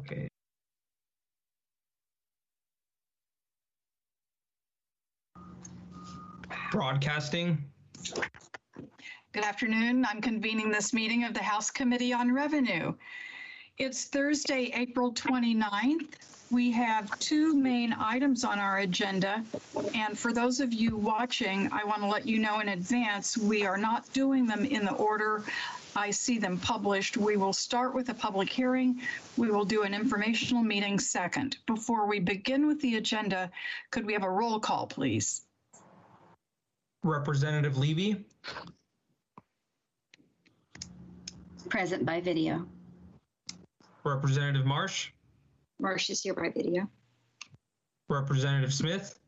Okay. Broadcasting. Good afternoon. I'm convening this meeting of the House Committee on Revenue. It's Thursday, April 29th. We have two main items on our agenda. And for those of you watching, I want to let you know in advance, we are not doing them in the order I see them published. We will start with a public hearing. We will do an informational meeting second. Before we begin with the agenda, could we have a roll call, please? Representative Levy. Present by video. Representative Marsh. Marsh is here by video. Representative Smith.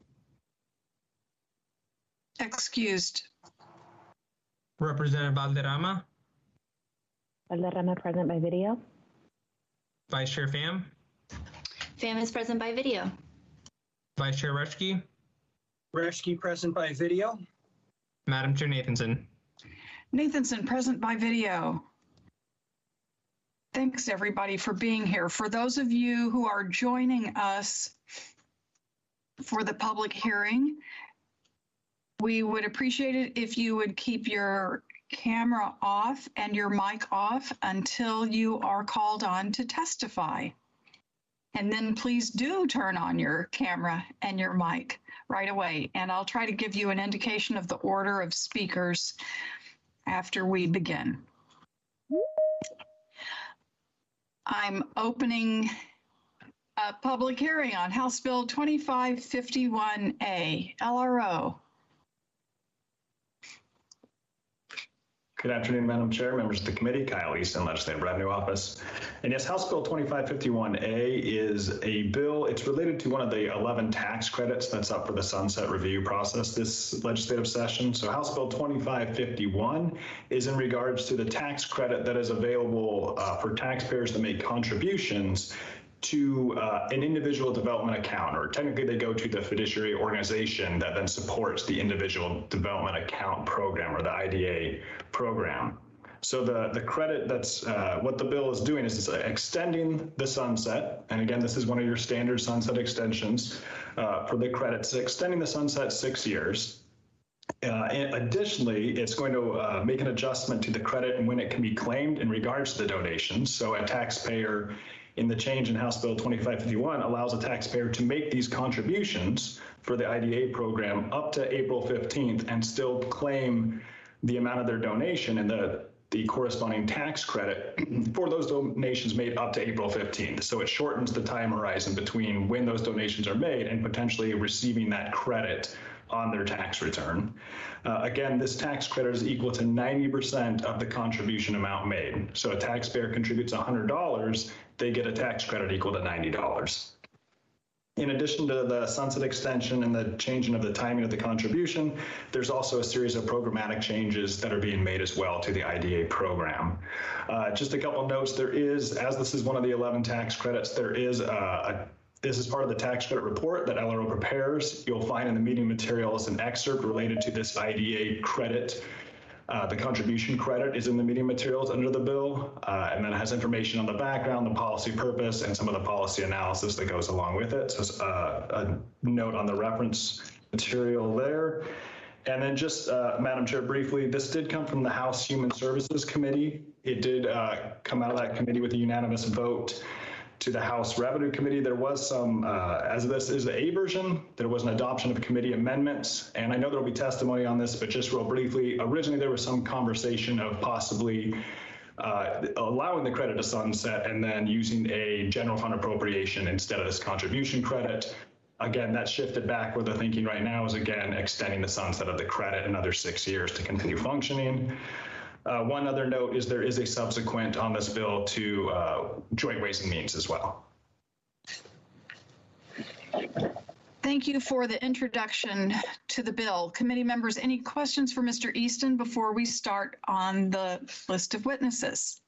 Excused. Representative Valderrama. Valderrama present by video. Vice Chair Pham. Pham is present by video. Vice Chair Reschke. Reschke present by video. Madam Chair Nathanson. Nathanson present by video. Thanks everybody for being here. For those of you who are joining us for the public hearing, we would appreciate it if you would keep your camera off and your mic off until you are called on to testify. And then please do turn on your camera and your mic right away. And I'll try to give you an indication of the order of speakers after we begin. I'm opening a public hearing on House Bill 2551A, LRO. Good afternoon, Madam Chair, members of the committee. Kyle Easton, Legislative Revenue Office. And yes, House Bill 2551A is a bill. It's related to one of the 11 tax credits that's up for the sunset review process this legislative session. So House Bill 2551 is in regards to the tax credit that is available for taxpayers that make contributions to an individual development account, or technically they go to the fiduciary organization that then supports the individual development account program, or the IDA program. So the credit that's what the bill is doing is it's extending the sunset. And again, this is one of your standard sunset extensions for the credits, extending the sunset 6 years. And additionally, it's going to make an adjustment to the credit and when it can be claimed in regards to the donations. So a taxpayer in the change in House Bill 2551 allows a taxpayer to make these contributions for the IDA program up to April 15th and still claim the amount of their donation and the corresponding tax credit for those donations made up to April 15th. So it shortens the time horizon between when those donations are made and potentially receiving that credit on their tax return. Again, this tax credit is equal to 90% of the contribution amount made. So a taxpayer contributes $100, they get a tax credit equal to $90. In addition to the sunset extension and the changing of the timing of the contribution, there's also a series of programmatic changes that are being made as well to the IDA program. Just a couple notes, there is, as this is one of the 11 tax credits, there is this is part of the tax credit report that LRO prepares. You'll find in the meeting materials an excerpt related to this IDA credit. The contribution credit is in the meeting materials under the bill, and then it has information on the background, the policy purpose, and some of the policy analysis that goes along with it. So a note on the reference material there. And then just, Madam Chair, briefly, this did come from the House Human Services Committee. It did come out of that committee with a unanimous vote to the House Revenue Committee. There was some, as this is a version, there was an adoption of committee amendments, and I know there will be testimony on this, but just real briefly, originally there was some conversation of possibly allowing the credit to sunset and then using a general fund appropriation instead of this contribution credit. Again, that shifted back where the thinking right now is, again, extending the sunset of the credit another 6 years to continue functioning. One other note is there is a subsequent on this bill to Joint Ways and Means as well. Thank you for the introduction to the bill. Committee members, any questions for Mr. Easton before we start on the list of witnesses?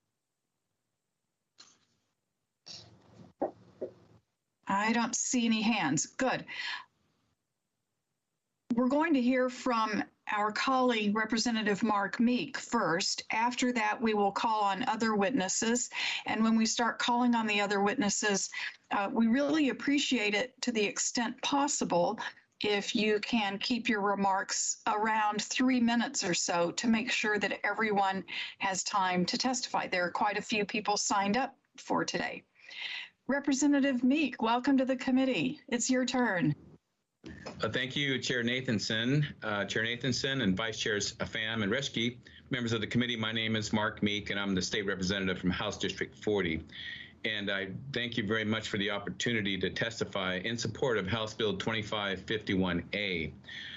I don't see any hands. Good. We're going to hear from our colleague, Representative Mark Meek, first. After that, we will call on other witnesses. And when we start calling on the other witnesses, we really appreciate it to the extent possible if you can keep your remarks around 3 minutes or so to make sure that everyone has time to testify. There are quite a few people signed up for today. Representative Meek, welcome to the committee. It's your turn. Thank you, Chair Nathanson. Chair Nathanson and Vice Chairs Pham and Reschke, members of the committee, my name is Mark Meek, and I'm the state representative from House District 40. And I thank you very much for the opportunity to testify in support of House Bill 2551A.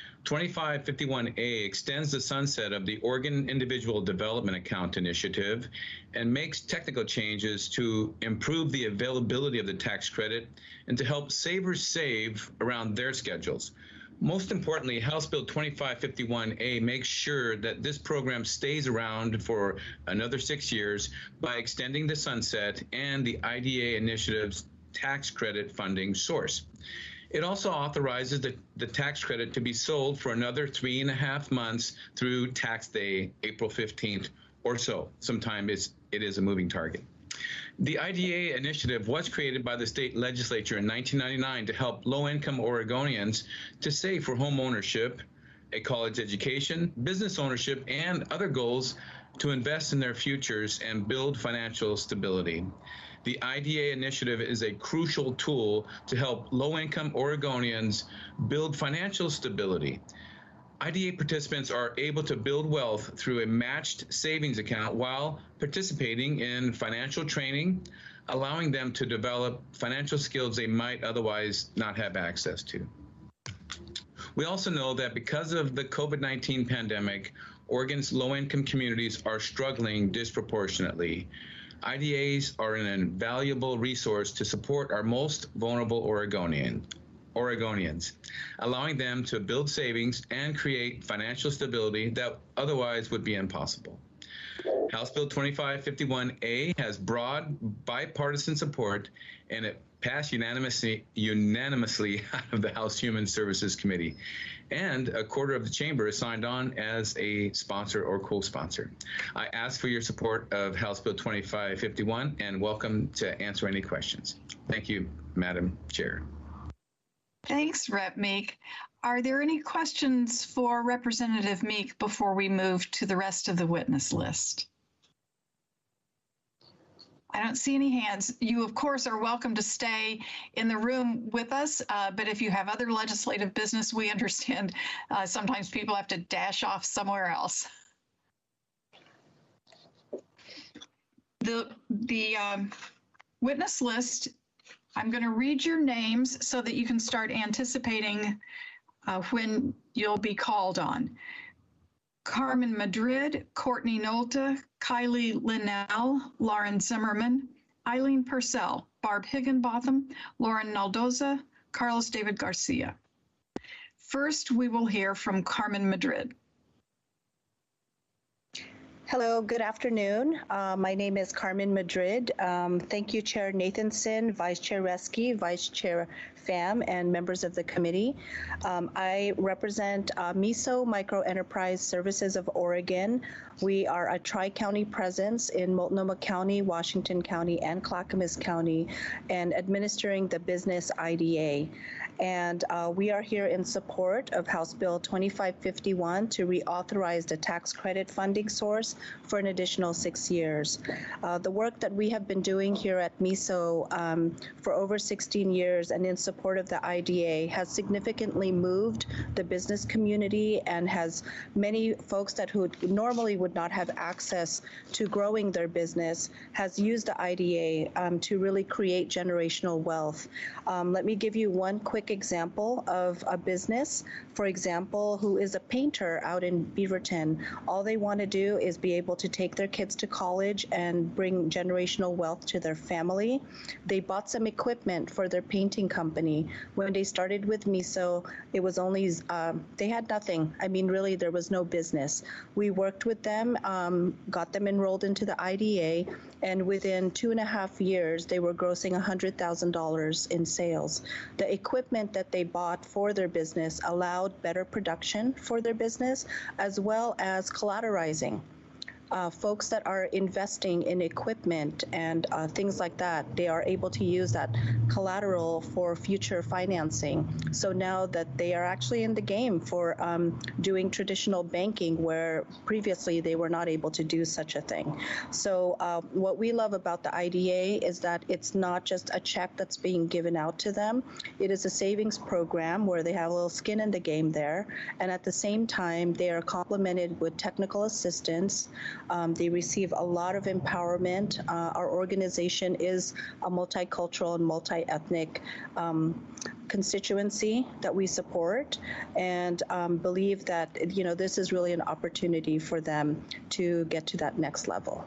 2551A extends the sunset of the Oregon Individual Development Account Initiative and makes technical changes to improve the availability of the tax credit and to help savers save around their schedules. Most importantly, House Bill 2551A makes sure that this program stays around for another 6 years by extending the sunset and the IDA initiative's tax credit funding source. It also authorizes the tax credit to be sold for another 3.5 months through tax day, April 15th or so. Sometimes it is a moving target. The IDA initiative was created by the state legislature in 1999 to help low-income Oregonians to save for home ownership, a college education, business ownership, and other goals to invest in their futures and build financial stability. The IDA initiative is a crucial tool to help low-income Oregonians build financial stability. IDA participants are able to build wealth through a matched savings account while participating in financial training, allowing them to develop financial skills they might otherwise not have access to. We also know that because of the COVID-19 pandemic, Oregon's low-income communities are struggling disproportionately. IDAs are an invaluable resource to support our most vulnerable Oregonians, allowing them to build savings and create financial stability that otherwise would be impossible. House Bill 2551A has broad bipartisan support, and it passed unanimously out of the House Human Services Committee. And a quarter of the chamber is signed on as a sponsor or co-sponsor. I ask for your support of House Bill 2551 and welcome to answer any questions. Thank you, Madam Chair. Thanks, Rep. Meek. Are there any questions for Representative Meek before we move to the rest of the witness list? I don't see any hands. You, of course, are welcome to stay in the room with us, but if you have other legislative business, we understand sometimes people have to dash off somewhere else. The witness list, I'm going to read your names so that you can start anticipating when you'll be called on. Carmen Madrid, Courtney Nolta, Kylie Linnell, Lauren Zimmerman, Eileen Purcell, Barb Higginbotham, Lauren Naldoza, Carlos David Garcia. First, we will hear from Carmen Madrid. Hello, good afternoon. My name is Carmen Madrid. Thank you, Chair Nathanson, Vice Chair Reschke, Vice Chair Pham, and members of the committee. I represent MISO Micro Enterprise Services of Oregon. We are a tri-county presence in Multnomah County, Washington County, and Clackamas County, and administering the business IDA. And we are here in support of House Bill 2551 to reauthorize the tax credit funding source for an additional 6 years. The work that we have been doing here at MISO for over 16 years and in support of the IDA has significantly moved the business community and has many folks that who normally would not have access to growing their business has used the IDA to really create generational wealth. Let me give you one quick example of a business, for example, who is a painter out in Beaverton. All they want to do is be able to take their kids to college and bring generational wealth to their family. They bought some equipment for their painting company. When they started with MISO, it was only, they had nothing. I mean, really, there was no business. We worked with them, got them enrolled into the IDA, and within 2.5 years, they were grossing $100,000 in sales. The equipment that they bought for their business allowed better production for their business, as well as collateralizing. Folks that are investing in equipment and things like that, they are able to use that collateral for future financing. So now that they are actually in the game for doing traditional banking, where previously they were not able to do such a thing. So what we love about the IDA is that it's not just a check that's being given out to them. It is a savings program where they have a little skin in the game there. And at the same time, they are complemented with technical assistance. They receive a lot of empowerment. Our organization is a multicultural and multi-ethnic constituency that we support, and believe that this is really an opportunity for them to get to that next level.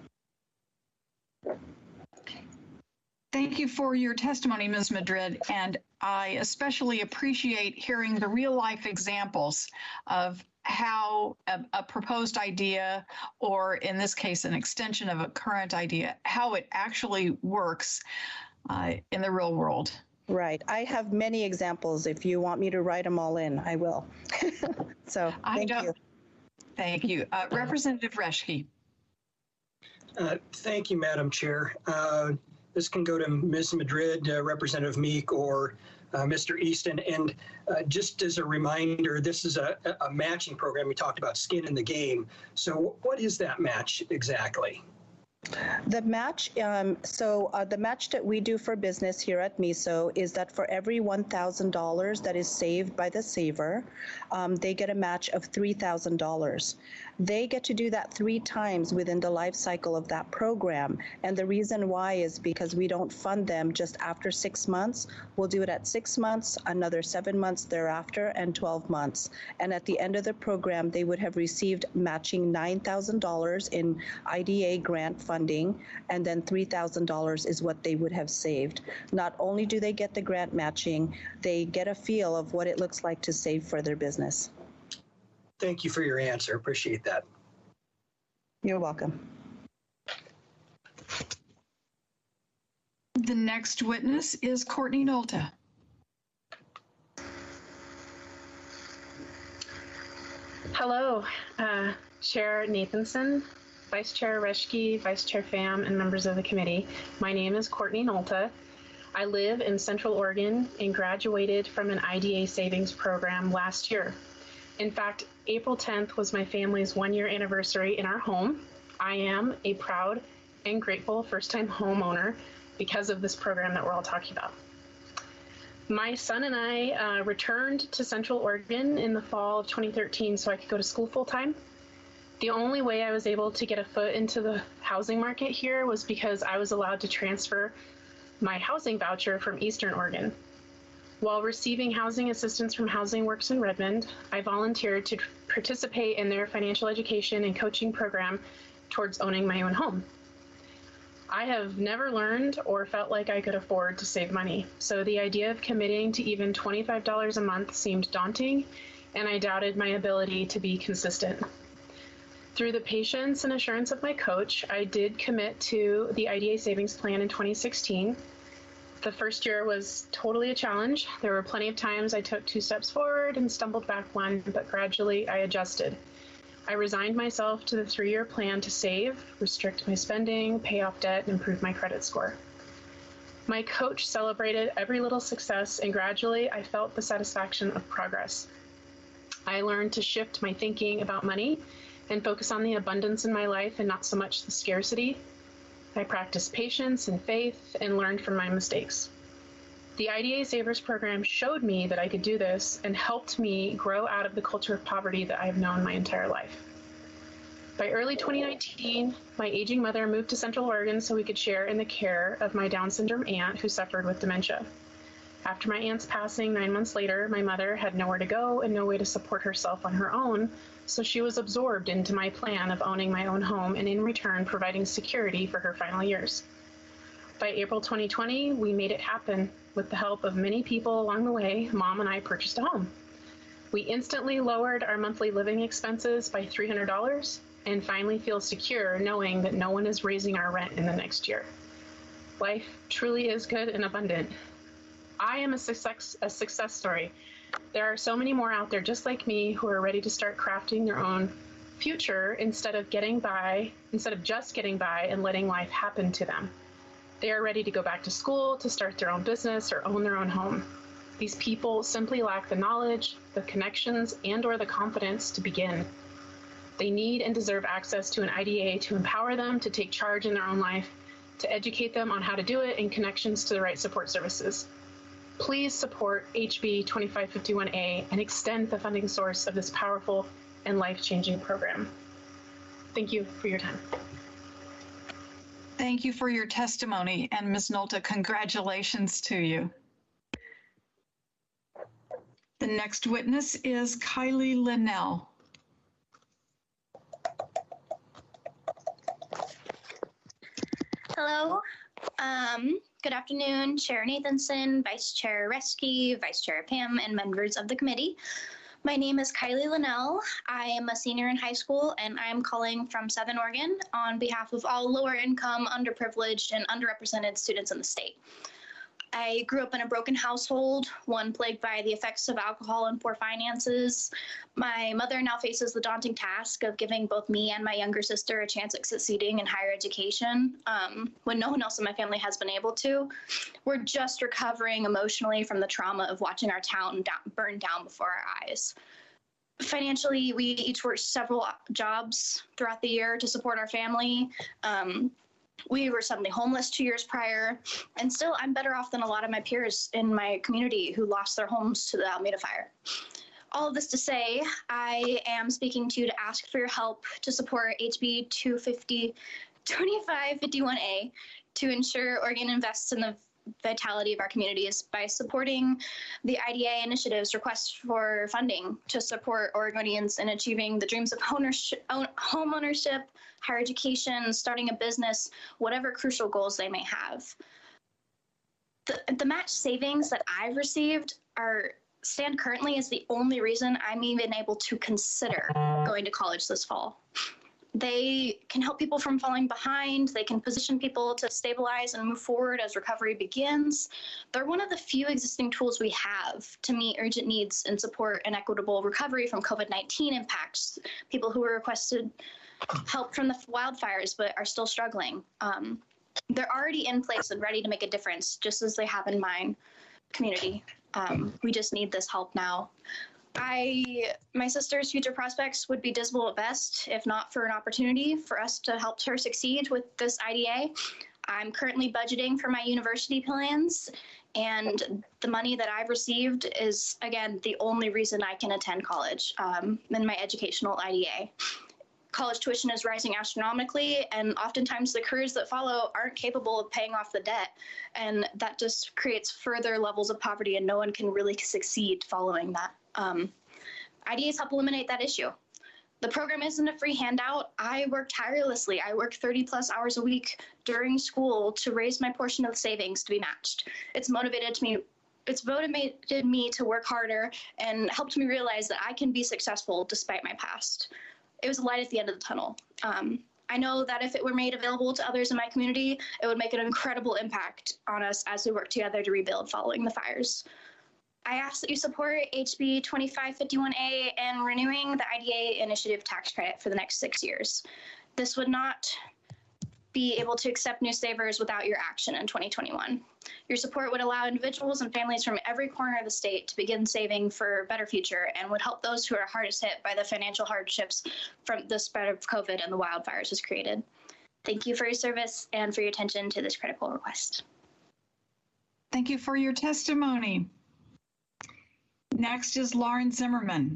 Thank you for your testimony, Ms. Madrid, and I especially appreciate hearing the real-life examples of how a proposed idea, or in this case, an extension of a current idea, how it actually works in the real world. Right. I have many examples. If you want me to write them all in, I will. So thank you. Thank you. Representative Reschke. Thank you, Madam Chair. This can go to Ms. Madrid, Representative Meek, or Mr. Easton. And just as a reminder, this is a matching program. We talked about skin in the game. So what is that match exactly? The match, the match that we do for business here at MISO is that for every $1,000 that is saved by the saver, they get a match of $3,000. They get to do that 3 times within the life cycle of that program. And the reason why is because we don't fund them just after 6 months. We'll do it at 6 months, another 7 months thereafter, and 12 months. And at the end of the program, they would have received matching $9,000 in IDA grant funding, and then $3,000 is what they would have saved. Not only do they get the grant matching, they get a feel of what it looks like to save for their business. Thank you for your answer. Appreciate that. You're welcome. The next witness is Courtney Nolta. Hello, Chair Nathanson, Vice Chair Reschke, Vice Chair Pham, and members of the committee. My name is Courtney Nolta. I live in Central Oregon and graduated from an IDA savings program last year. In fact, April 10th was my family's 1-year anniversary in our home. I am a proud and grateful first-time homeowner because of this program that we're all talking about. My son and I returned to Central Oregon in the fall of 2013 so I could go to school full-time. The only way I was able to get a foot into the housing market here was because I was allowed to transfer my housing voucher from Eastern Oregon. While receiving housing assistance from Housing Works in Redmond, I volunteered to participate in their financial education and coaching program towards owning my own home. I have never learned or felt like I could afford to save money, so the idea of committing to even $25 a month seemed daunting, and I doubted my ability to be consistent. Through the patience and assurance of my coach, I did commit to the IDA savings plan in 2016. The first year was totally a challenge. There were plenty of times I took 2 steps forward and stumbled back 1, but gradually I adjusted. I resigned myself to the 3-year plan to save, restrict my spending, pay off debt, and improve my credit score. My coach celebrated every little success, and gradually I felt the satisfaction of progress. I learned to shift my thinking about money and focus on the abundance in my life and not so much the scarcity. I practiced patience and faith and learned from my mistakes. The IDA Savers program showed me that I could do this and helped me grow out of the culture of poverty that I have known my entire life. By early 2019, my aging mother moved to Central Oregon so we could share in the care of my Down syndrome aunt who suffered with dementia. After my aunt's passing 9 months later, my mother had nowhere to go and no way to support herself on her own, so she was absorbed into my plan of owning my own home and in return providing security for her final years. By April 2020, we made it happen. With the help of many people along the way, Mom and I purchased a home. We instantly lowered our monthly living expenses by $300 and finally feel secure knowing that no one is raising our rent in the next year. Life truly is good and abundant. I am a success story. There are so many more out there just like me who are ready to start crafting their own future instead of just getting by and letting life happen to them. They are ready to go back to school, to start their own business, or own their own home. These people simply lack the knowledge, the connections, and/or the confidence to begin. They need and deserve access to an IDA to empower them to take charge in their own life, to educate them on how to do it, and connections to the right support services. Please support HB 2551A and extend the funding source of this powerful and life-changing program. Thank you for your time. Thank you for your testimony, and Ms. Nolta, congratulations to you. The next witness is Kylie Linnell. Hello. Good afternoon, Chair Nathanson, Vice Chair Reski, Vice Chair Pam, and members of the committee. My name is Kylie Linnell. I am a senior in high school, and I am calling from Southern Oregon on behalf of all lower income, underprivileged, and underrepresented students in the state. I grew up in a broken household, one plagued by the effects of alcohol and poor finances. My mother now faces the daunting task of giving both me and my younger sister a chance at succeeding in higher education when no one else in my family has been able to. We're just recovering emotionally from the trauma of watching our town burn down before our eyes. Financially, we each worked several jobs throughout the year to support our family. We were suddenly homeless 2 years prior, and still I'm better off than a lot of my peers in my community who lost their homes to the Alameda fire. All of this to say, I am speaking to you to ask for your help to support HB 2551A to ensure Oregon invests in the vitality of our communities by supporting the IDA initiative's request for funding to support Oregonians in achieving the dreams of home ownership, higher education, starting a business, whatever crucial goals they may have. The match savings that I've received stand currently as the only reason I'm even able to consider going to college this fall. They can help people from falling behind. They can position people to stabilize and move forward as recovery begins. They're one of the few existing tools we have to meet urgent needs and support an equitable recovery from COVID-19 impacts, people who were requested help from the wildfires but are still struggling. They're already in place and ready to make a difference, just as they have in my community. We just need this help now. My sister's future prospects would be dismal at best, if not for an opportunity for us to help her succeed with this IDA. I'm currently budgeting for my university plans, and the money that I've received is, again, the only reason I can attend college in my educational IDA. College tuition is rising astronomically, and oftentimes the careers that follow aren't capable of paying off the debt, and that just creates further levels of poverty, and no one can really succeed following that. IDAs help eliminate that issue. The program isn't a free handout. I work tirelessly. I work 30 plus hours a week during school to raise my portion of the savings to be matched. It's motivated me to work harder and helped me realize that I can be successful despite my past. It was a light at the end of the tunnel. I know that if it were made available to others in my community, it would make an incredible impact on us as we work together to rebuild following the fires. I ask that you support HB 2551A and renewing the IDA initiative tax credit for the next 6 years. This would not be able to accept new savers without your action in 2021. Your support would allow individuals and families from every corner of the state to begin saving for a better future and would help those who are hardest hit by the financial hardships from the spread of COVID and the wildfires has created. Thank you for your service and for your attention to this critical request. Thank you for your testimony. Next is Lauren Zimmerman.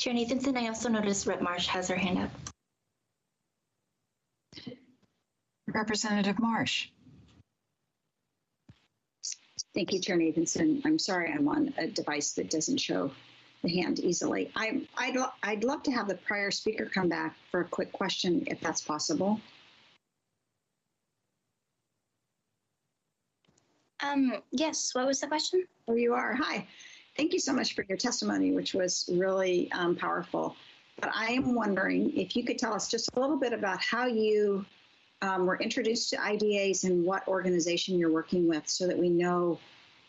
Chair Nathanson, I also noticed Rep. Marsh has her hand up. Representative Marsh. Thank you, Chair Nathanson. I'm sorry I'm on a device that doesn't show the hand easily. I'd love to have the prior speaker come back for a quick question, if that's possible. Yes, what was the question? Oh, you are. Hi. Thank you so much for your testimony, which was really powerful. But I am wondering if you could tell us just a little bit about how you were introduced to IDAs and what organization you're working with, so that we know,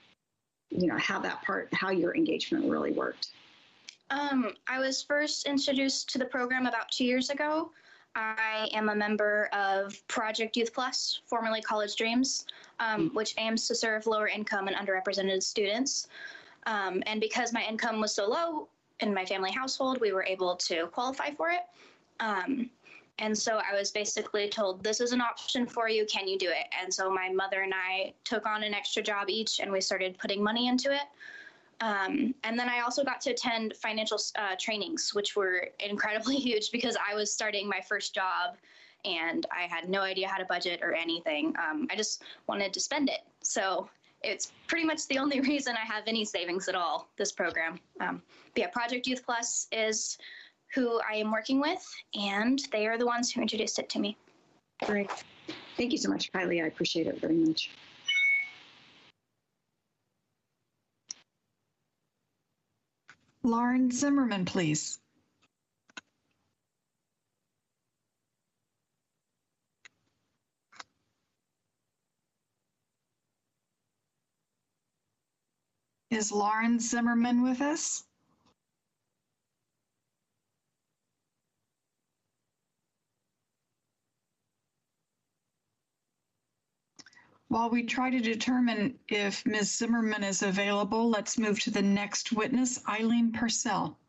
how your engagement really worked. I was first introduced to the program about 2 years ago. I am a member of Project Youth Plus, formerly College Dreams, which aims to serve lower income and underrepresented students. And because my income was so low in my family household, we were able to qualify for it. And so I was basically told, this is an option for you, can you do it? And so my mother and I took on an extra job each, and we started putting money into it. And then I also got to attend financial trainings, which were incredibly huge because I was starting my first job and I had no idea how to budget or anything. I just wanted to spend it. So it's pretty much the only reason I have any savings at all, this program. But yeah, Project Youth Plus is who I am working with, and they are the ones who introduced it to me. Great. Thank you so much, Kylie. I appreciate it very much. Lauren Zimmerman, please. Is Lauren Zimmerman with us? While we try to determine if Ms. Zimmerman is available, let's move to the next witness, Eileen Purcell.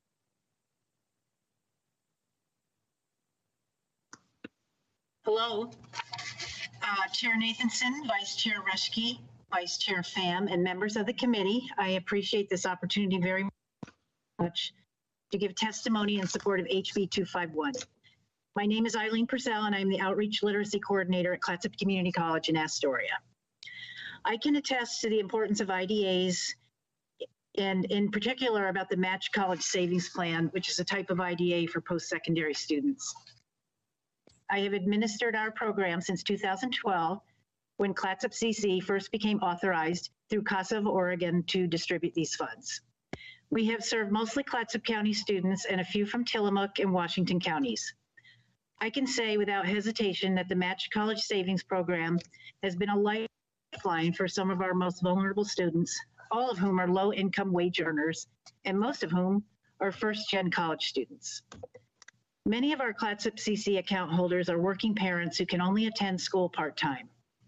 Hello, Chair Nathanson, Vice Chair Reschke, Vice Chair Pham, and members of the committee. I appreciate this opportunity very much to give testimony in support of HB 251. My name is Eileen Purcell, and I'm the Outreach Literacy Coordinator at Clatsop Community College in Astoria. I can attest to the importance of IDAs, and in particular about the Match College Savings Plan, which is a type of IDA for post-secondary students. I have administered our program since 2012, when Clatsop CC first became authorized through CASA of Oregon to distribute these funds. We have served mostly Clatsop County students and a few from Tillamook and Washington counties. I can say without hesitation that the Match College Savings Program has been a lifeline for some of our most vulnerable students, all of whom are low-income wage earners, and most of whom are first-gen college students. Many of our Clatsop CC account holders are working parents who can only attend school part-time.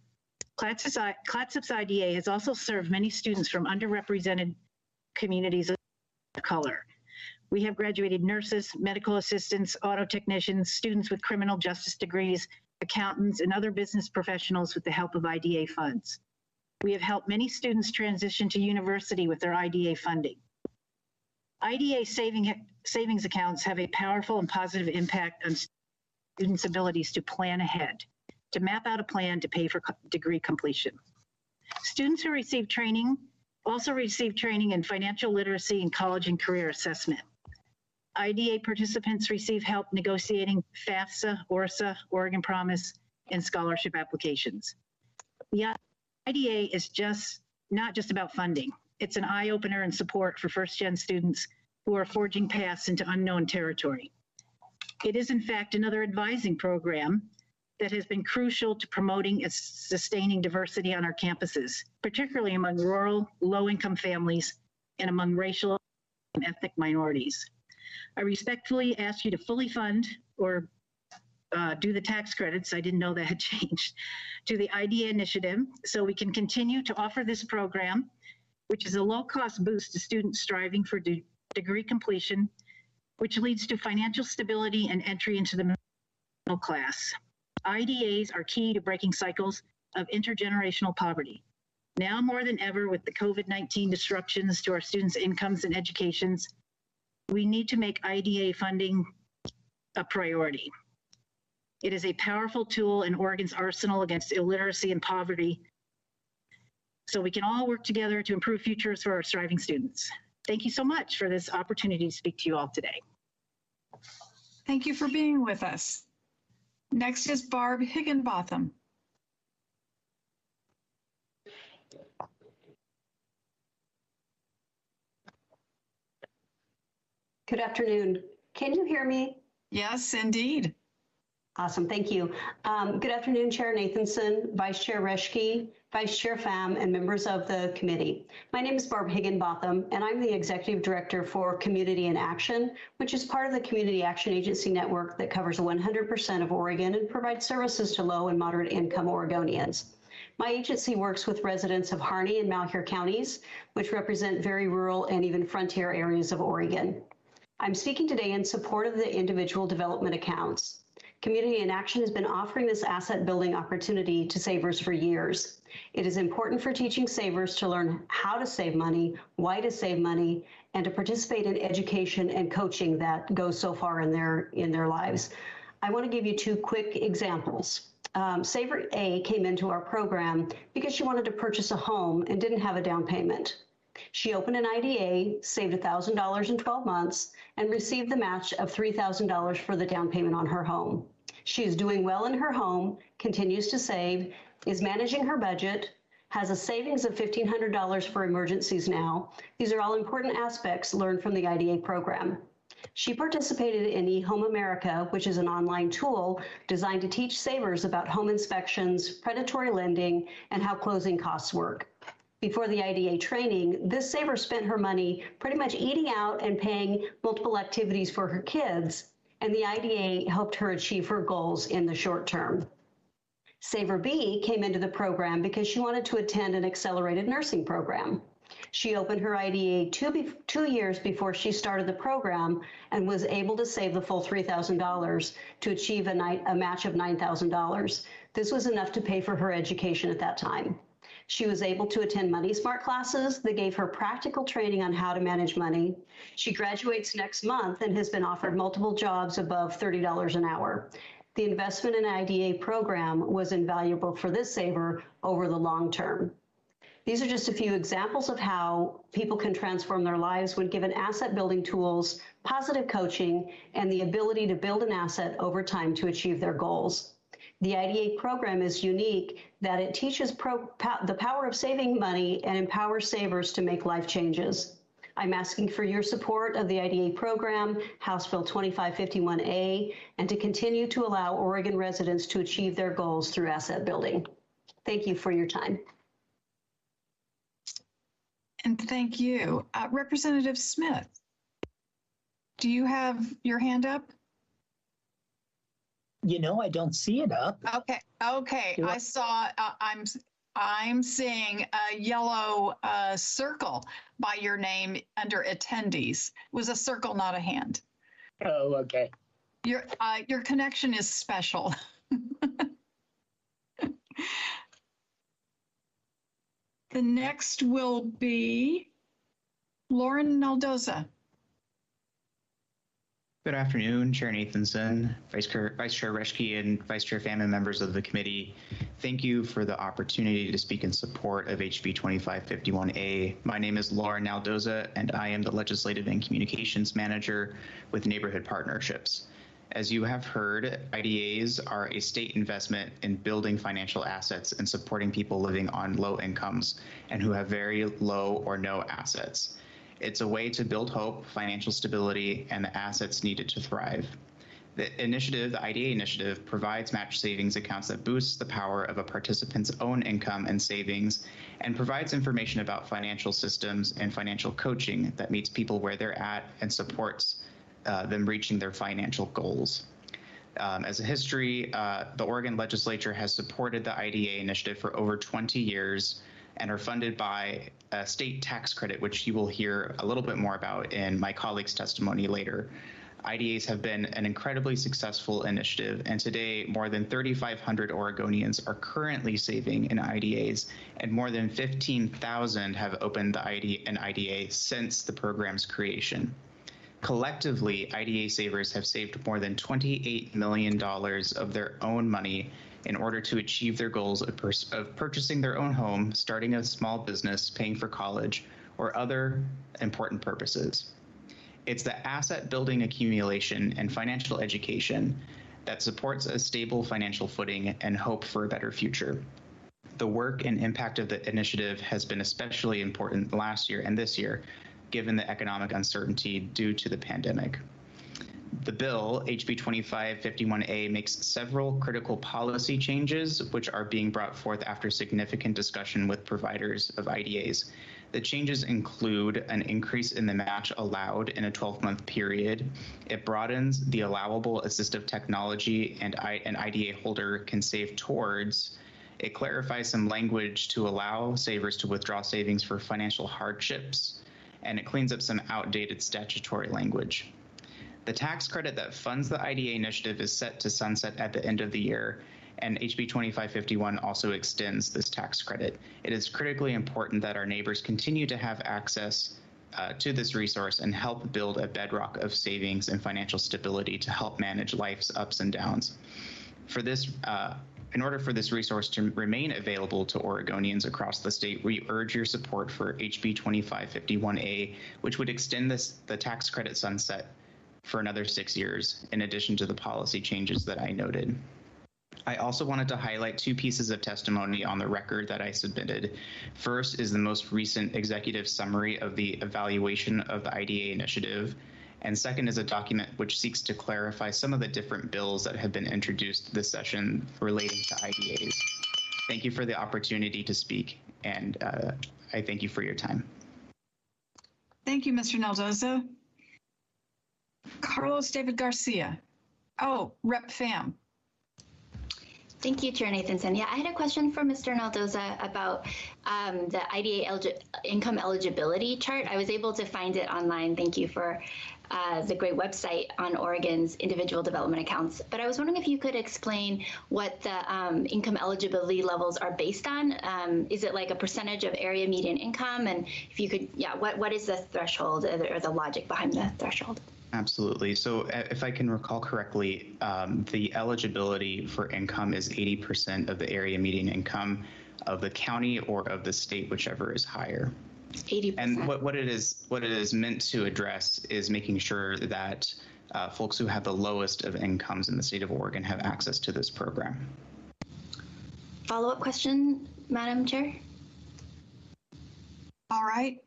Clatsop's IDA has also served many students from underrepresented communities of color. We have graduated nurses, medical assistants, auto technicians, students with criminal justice degrees, accountants, and other business professionals with the help of IDA funds. We have helped many students transition to university with their IDA funding. IDA savings accounts have a powerful and positive impact on students' abilities to plan ahead, to map out a plan to pay for degree completion. Students who receive training also receive training in financial literacy and college and career assessment. IDA participants receive help negotiating FAFSA, ORSA, Oregon Promise, and scholarship applications. The IDA is not just about funding. It's an eye-opener and support for first-gen students who are forging paths into unknown territory. It is, in fact, another advising program that has been crucial to promoting and sustaining diversity on our campuses, particularly among rural, low-income families and among racial and ethnic minorities. I respectfully ask you to fully fund or do the tax credits, I didn't know that had changed, to the IDA initiative so we can continue to offer this program, which is a low-cost boost to students striving for degree completion, which leads to financial stability and entry into the middle class. IDAs are key to breaking cycles of intergenerational poverty. Now more than ever, with the COVID-19 disruptions to our students' incomes and educations, We need to make IDA funding a priority. It is a powerful tool in Oregon's arsenal against illiteracy and poverty, so we can all work together to improve futures for our striving students. Thank you so much for this opportunity to speak to you all today. Thank you for being with us. Next is Barb Higginbotham. Good afternoon. Can you hear me? Yes, indeed. Awesome, thank you. Good afternoon, Chair Nathanson, Vice Chair Reschke, Vice Chair Pham, and members of the committee. My name is Barb Higginbotham, and I'm the Executive Director for Community in Action, which is part of the Community Action Agency network that covers 100% of Oregon and provides services to low and moderate income Oregonians. My agency works with residents of Harney and Malheur counties, which represent very rural and even frontier areas of Oregon. I'm speaking today in support of the individual development accounts. Community in Action has been offering this asset building opportunity to savers for years. It is important for teaching savers to learn how to save money, why to save money, and to participate in education and coaching that goes so far in their lives. I want to give you two quick examples. Saver A came into our program because she wanted to purchase a home and didn't have a down payment. She opened an IDA, saved $1,000 in 12 months, and received the match of $3,000 for the down payment on her home. She is doing well in her home, continues to save, is managing her budget, has a savings of $1,500 for emergencies now. These are all important aspects learned from the IDA program. She participated in eHome America, which is an online tool designed to teach savers about home inspections, predatory lending, and how closing costs work. Before the IDA training, this saver spent her money pretty much eating out and paying multiple activities for her kids, and the IDA helped her achieve her goals in the short term. Saver B came into the program because she wanted to attend an accelerated nursing program. She opened her IDA 2 years before she started the program and was able to save the full $3,000 to achieve a match of $9,000. This was enough to pay for her education at that time. She was able to attend Money Smart classes that gave her practical training on how to manage money. She graduates next month and has been offered multiple jobs above $30 an hour. The investment in IDA program was invaluable for this saver over the long term. These are just a few examples of how people can transform their lives when given asset building tools, positive coaching, and the ability to build an asset over time to achieve their goals. The IDA program is unique that it teaches the power of saving money and empowers savers to make life changes. I'm asking for your support of the IDA program, House Bill 2551A, and to continue to allow Oregon residents to achieve their goals through asset building. Thank you for your time. And thank you. Representative Smith, do you have your hand up? You know, I don't see it up. Okay. I saw, I'm seeing a yellow circle by your name under attendees. It was a circle, not a hand. Oh, okay. Your connection is special. The next will be Lauren Naldoza. Good afternoon, Chair Nathanson, Vice Chair Reschke, and Vice Chair Pham, and members of the committee. Thank you for the opportunity to speak in support of HB 2551A. My name is Lauren Naldoza, and I am the Legislative and Communications Manager with Neighborhood Partnerships. As you have heard, IDAs are a state investment in building financial assets and supporting people living on low incomes and who have very low or no assets. It's a way to build hope, financial stability, and the assets needed to thrive. The IDA initiative, provides match savings accounts that boosts the power of a participant's own income and savings, and provides information about financial systems and financial coaching that meets people where they're at and supports them reaching their financial goals. As a history, the Oregon legislature has supported the IDA initiative for over 20 years and are funded by a state tax credit, which you will hear a little bit more about in my colleague's testimony later. IDAs have been an incredibly successful initiative, and today more than 3,500 Oregonians are currently saving in IDAs, and more than 15,000 have opened an IDA since the program's creation. Collectively, IDA savers have saved more than $28 million of their own money in order to achieve their goals of purchasing their own home, starting a small business, paying for college, or other important purposes. It's the asset building accumulation and financial education that supports a stable financial footing and hope for a better future. The work and impact of the initiative has been especially important last year and this year, given the economic uncertainty due to the pandemic. The bill, HB 2551A, makes several critical policy changes, which are being brought forth after significant discussion with providers of IDAs. The changes include an increase in the match allowed in a 12-month period. It broadens the allowable assistive technology an IDA holder can save towards. It clarifies some language to allow savers to withdraw savings for financial hardships, and it cleans up some outdated statutory language. The tax credit that funds the IDA initiative is set to sunset at the end of the year, and HB 2551 also extends this tax credit. It is critically important that our neighbors continue to have access to this resource and help build a bedrock of savings and financial stability to help manage life's ups and downs. For this, in order for this resource to remain available to Oregonians across the state, we urge your support for HB 2551A, which would extend the tax credit sunset for another 6 years, in addition to the policy changes that I noted. I also wanted to highlight two pieces of testimony on the record that I submitted. First is the most recent executive summary of the evaluation of the IDA initiative, and second is a document which seeks to clarify some of the different bills that have been introduced this session relating to IDAs. Thank you for the opportunity to speak, and I thank you for your time. Thank you, Mr. Naldoza. Carlos David Garcia. Oh, Rep. Pham. Thank you, Chair Nathanson. Yeah, I had a question for Mr. Naldoza about the IDA income eligibility chart. I was able to find it online. Thank you for the great website on Oregon's individual development accounts. But I was wondering if you could explain what the income eligibility levels are based on. Is it like a percentage of area median income? And if you could, yeah, what is the threshold or the logic behind the threshold? Absolutely. So if I can recall correctly, the eligibility for income is 80% of the area median income of the county or of the state, whichever is higher. 80%. And what it is meant to address is making sure that folks who have the lowest of incomes in the state of Oregon have access to this program. Follow-up question, Madam Chair? All right.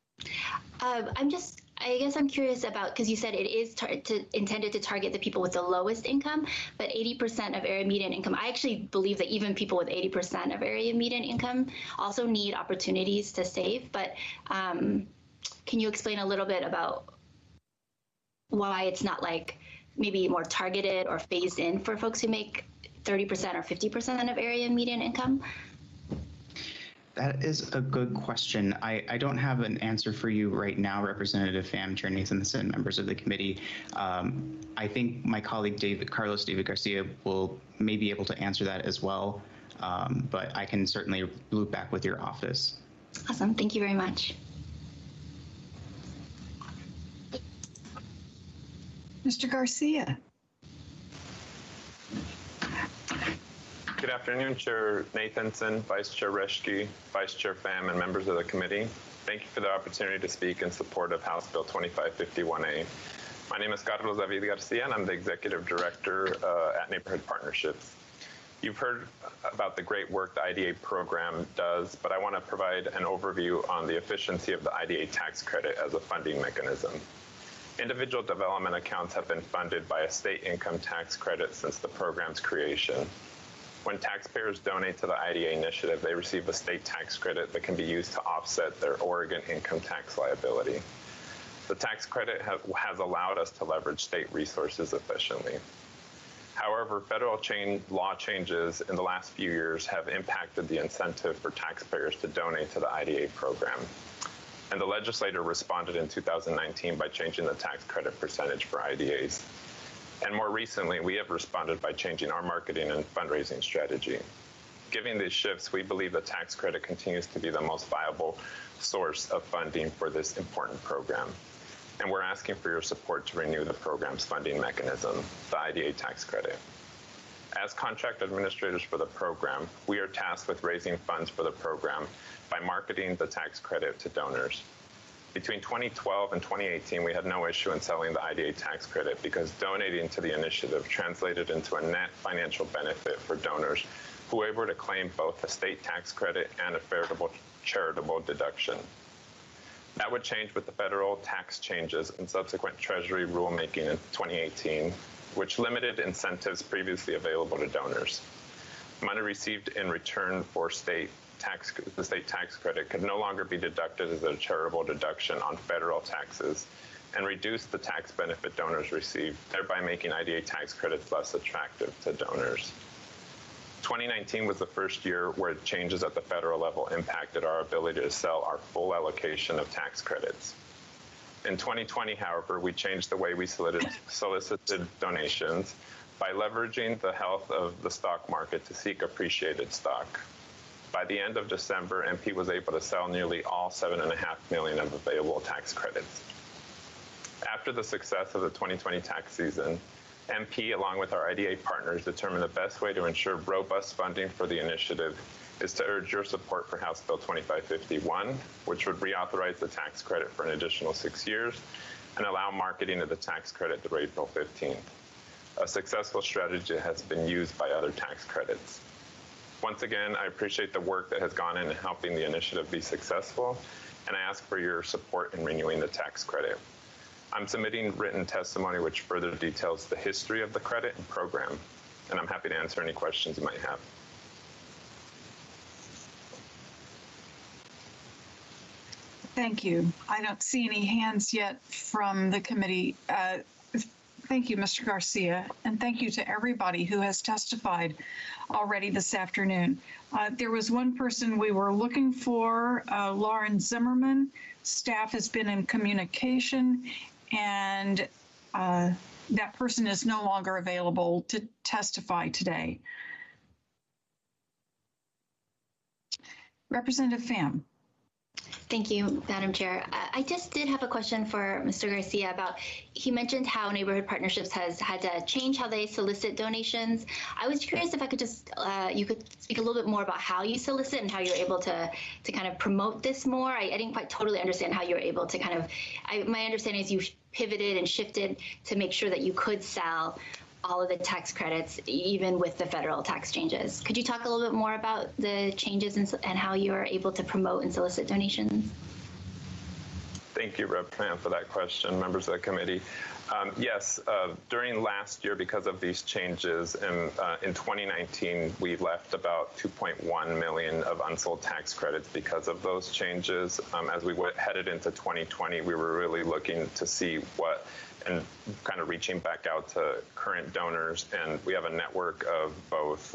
I guess I'm curious about, because you said it is intended to target the people with the lowest income, but 80% of area median income, I actually believe that even people with 80% of area median income also need opportunities to save. But can you explain a little bit about why it's not like maybe more targeted or phased in for folks who make 30% or 50% of area median income? That is a good question. I don't have an answer for you right now, Representative Pham, Chair Nathanson, members of the committee. I think my colleague Carlos David Garcia may be able to answer that as well, but I can certainly loop back with your office. Awesome. Thank you very much. Mr. Garcia. Good afternoon, Chair Nathanson, Vice Chair Reschke, Vice Chair Pham, and members of the committee. Thank you for the opportunity to speak in support of House Bill 2551A. My name is Carlos David Garcia, and I'm the Executive Director at Neighborhood Partnerships. You've heard about the great work the IDA program does, but I want to provide an overview on the efficiency of the IDA tax credit as a funding mechanism. Individual development accounts have been funded by a state income tax credit since the program's creation. When taxpayers donate to the IDA initiative, they receive a state tax credit that can be used to offset their Oregon income tax liability. The tax credit has allowed us to leverage state resources efficiently. However, federal law changes in the last few years have impacted the incentive for taxpayers to donate to the IDA program. And the legislature responded in 2019 by changing the tax credit percentage for IDAs. And more recently, we have responded by changing our marketing and fundraising strategy. Given these shifts, we believe the tax credit continues to be the most viable source of funding for this important program. and we're asking for your support to renew the program's funding mechanism, the IDA tax credit. As contract administrators for the program, we are tasked with raising funds for the program by marketing the tax credit to donors. Between 2012 and 2018, we had no issue in selling the IDA tax credit because donating to the initiative translated into a net financial benefit for donors who were able to claim both a state tax credit and a charitable deduction. That would change with the federal tax changes and subsequent Treasury rulemaking in 2018, which limited incentives previously available to donors. Money received in return for the state tax credit could no longer be deducted as a charitable deduction on federal taxes and reduce the tax benefit donors received, thereby making IDA tax credits less attractive to donors. 2019 was the first year where changes at the federal level impacted our ability to sell our full allocation of tax credits. In 2020, however, we changed the way we solicited donations by leveraging the health of the stock market to seek appreciated stock. By the end of December, MP was able to sell nearly all 7.5 million of available tax credits. After the success of the 2020 tax season, MP, along with our IDA partners, determined the best way to ensure robust funding for the initiative is to urge your support for House Bill 2551, which would reauthorize the tax credit for an additional 6 years and allow marketing of the tax credit through April 15th. A successful strategy has been used by other tax credits. Once again, I appreciate the work that has gone into helping the initiative be successful, and I ask for your support in renewing the tax credit. I'm submitting written testimony which further details the history of the credit and program, and I'm happy to answer any questions you might have. Thank you. I don't see any hands yet from the committee. Thank you, Mr. Garcia, and thank you to everybody who has testified already this afternoon. There was one person we were looking for, Lauren Zimmerman. Staff has been in communication, and that person is no longer available to testify today. Representative Pham. Thank you, Madam Chair. I just did have a question for Mr. Garcia about, he mentioned how Neighborhood Partnerships has had to change how they solicit donations. I was curious if I could just, you could speak a little bit more about how you solicit and how you're able to kind of promote this more. I didn't quite totally understand how you're able to kind of, my understanding is you pivoted and shifted to make sure that you could sell all of the tax credits, even with the federal tax changes. Could you talk a little bit more about the changes and how you're able to promote and solicit donations? Thank you, Rep. Pham, for that question, members of the committee. Yes, during last year, because of these changes, in 2019, we left about 2.1 million of unsold tax credits because of those changes. As we headed into 2020, we were really looking to see what, and kind of reaching back out to current donors, and we have a network of both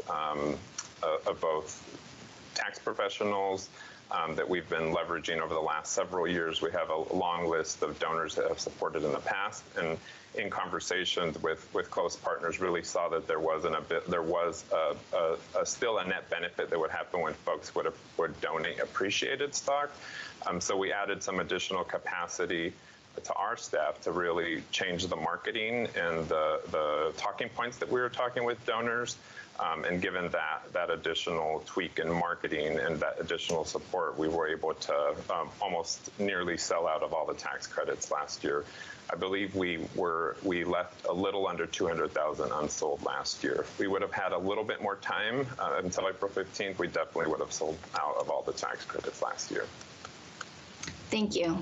tax professionals that we've been leveraging over the last several years. We have a long list of donors that have supported in the past, and in conversations with close partners, really saw that there was still a net benefit that would happen when folks would donate appreciated stock. So we added some additional capacity to our staff to really change the marketing and the talking points that we were talking with donors. And given that additional tweak in marketing and that additional support, we were able to almost nearly sell out of all the tax credits last year. I believe we left a little under 200,000 unsold last year. If we would have had a little bit more time until April 15th, we definitely would have sold out of all the tax credits last year. Thank you.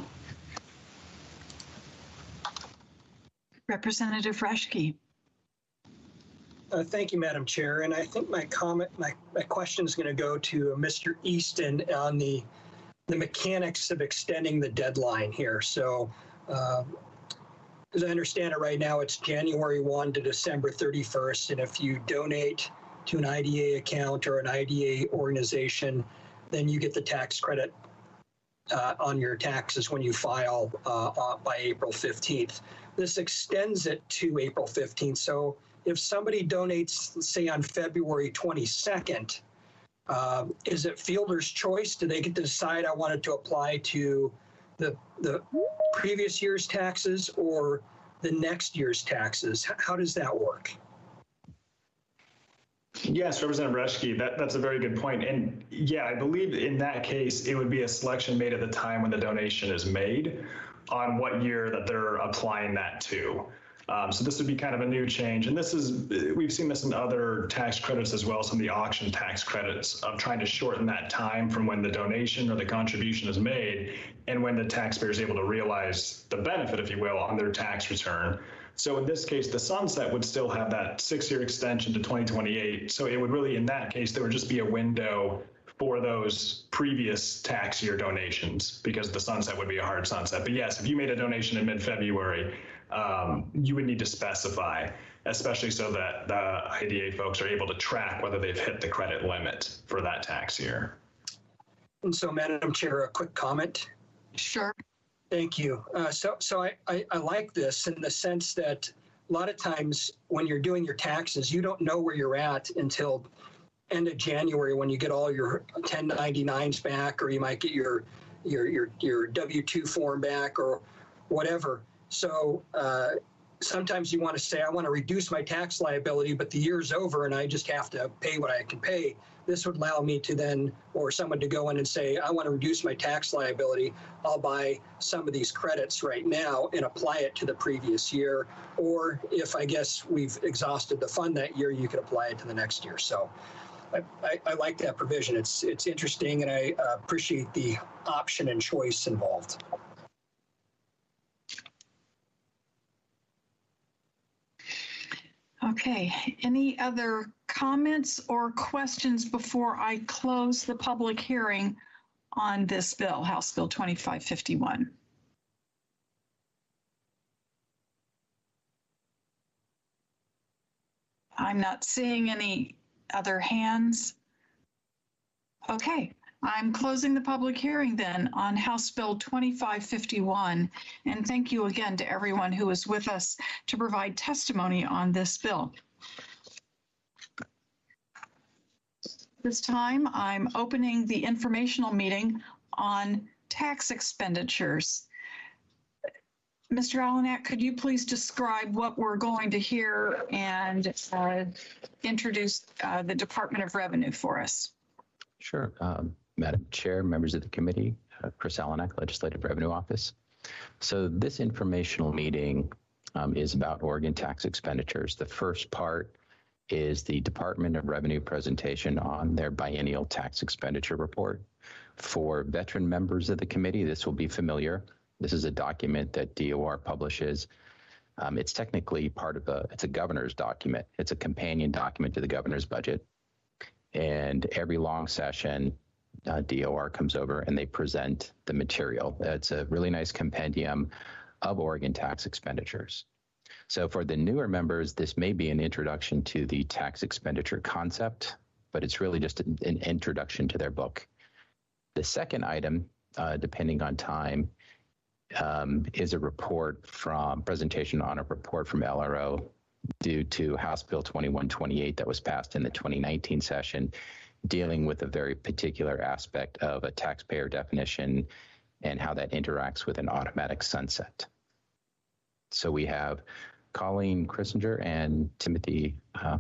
Representative Reschke. Thank you, Madam Chair. And I think my question is going to go to Mr. Easton on the mechanics of extending the deadline here. So as I understand it right now, it's January 1 to December 31st. And if you donate to an IDA account or an IDA organization, then you get the tax credit on your taxes when you file by April 15th. This extends it to April 15th. So if somebody donates, say, on February 22nd, is it fielder's choice? Do they get to decide I wanted to apply to the previous year's taxes or the next year's taxes? How does that work? Yes, Representative Reschke, that's a very good point. And yeah, I believe in that case, it would be a selection made at the time when the donation is made on what year that they're applying that to. So this would be kind of a new change. And we've seen this in other tax credits as well, some of the auction tax credits, of trying to shorten that time from when the donation or the contribution is made and when the taxpayer is able to realize the benefit, if you will, on their tax return. So in this case, the sunset would still have that 6-year extension to 2028. So it would really, in that case, there would just be a window for those previous tax year donations because the sunset would be a hard sunset. But yes, if you made a donation in mid-February, you would need to specify, especially so that the IDA folks are able to track whether they've hit the credit limit for that tax year. And so, Madam Chair, a quick comment. Sure. Thank you. So I like this in the sense that a lot of times when you're doing your taxes, you don't know where you're at until end of January when you get all your 1099s back, or you might get your W-2 form back or whatever. So sometimes you want to say, I want to reduce my tax liability, but the year's over and I just have to pay what I can pay. This would allow me to then, or someone to go in and say, I want to reduce my tax liability. I'll buy some of these credits right now and apply it to the previous year. Or if I guess we've exhausted the fund that year, you could apply it to the next year. So I like that provision. It's interesting, and I appreciate the option and choice involved. Okay, any other comments or questions before I close the public hearing on this bill, House Bill 2551? I'm not seeing any other hands. Okay, I'm closing the public hearing then on House Bill 2551. And thank you again to everyone who was with us to provide testimony on this bill. This time, I'm opening the informational meeting on tax expenditures. Mr. Alanak, could you please describe what we're going to hear and introduce the Department of Revenue for us? Sure. Madam Chair, members of the committee, Chris Alanak, Legislative Revenue Office. So this informational meeting is about Oregon tax expenditures. The first part is the Department of Revenue presentation on their biennial tax expenditure report. For veteran members of the committee, this will be familiar. This is a document that DOR publishes. It's technically it's a governor's document. It's a companion document to the governor's budget. And every long session, DOR comes over and they present the material. It's a really nice compendium of Oregon tax expenditures. So for the newer members, this may be an introduction to the tax expenditure concept, but it's really just an introduction to their book. The second item, depending on time, is a presentation on a report from LRO due to House Bill 2128 that was passed in the 2019 session, dealing with a very particular aspect of a taxpayer definition and how that interacts with an automatic sunset. So we have Colleen Christinger and Timothy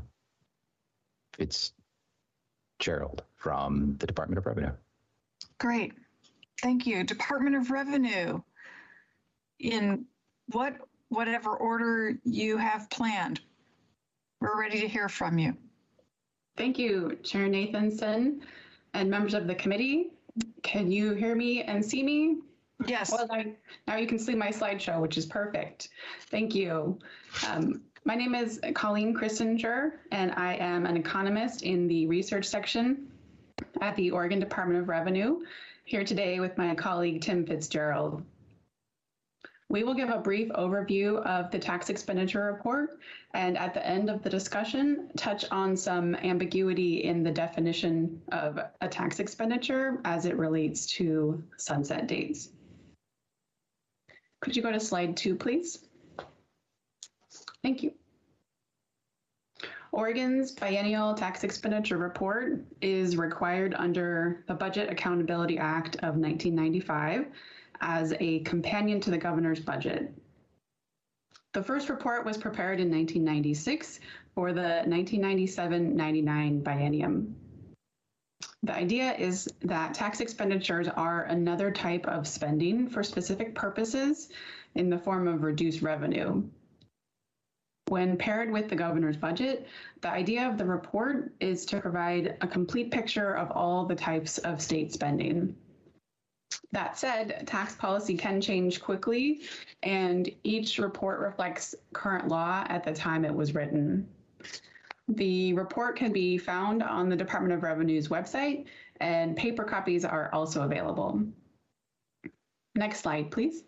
Fitzgerald from the Department of Revenue. Great. Thank you. Department of Revenue, in whatever order you have planned, we're ready to hear from you. Thank you, Chair Nathanson and members of the committee. Can you hear me and see me? Yes. Well, now you can see my slideshow, which is perfect. Thank you. My name is Colleen Christinger, and I am an economist in the research section at the Oregon Department of Revenue, here today with my colleague, Tim Fitzgerald. We will give a brief overview of the tax expenditure report, and at the end of the discussion, touch on some ambiguity in the definition of a tax expenditure as it relates to sunset dates. Could you go to slide 2, please? Thank you. Oregon's biennial tax expenditure report is required under the Budget Accountability Act of 1995. as a companion to the governor's budget. The first report was prepared in 1996 for the 1997-99 biennium. The idea is that tax expenditures are another type of spending for specific purposes in the form of reduced revenue. When paired with the governor's budget, the idea of the report is to provide a complete picture of all the types of state spending. That said, tax policy can change quickly, and each report reflects current law at the time it was written. The report can be found on the Department of Revenue's website, and paper copies are also available. Next slide, please.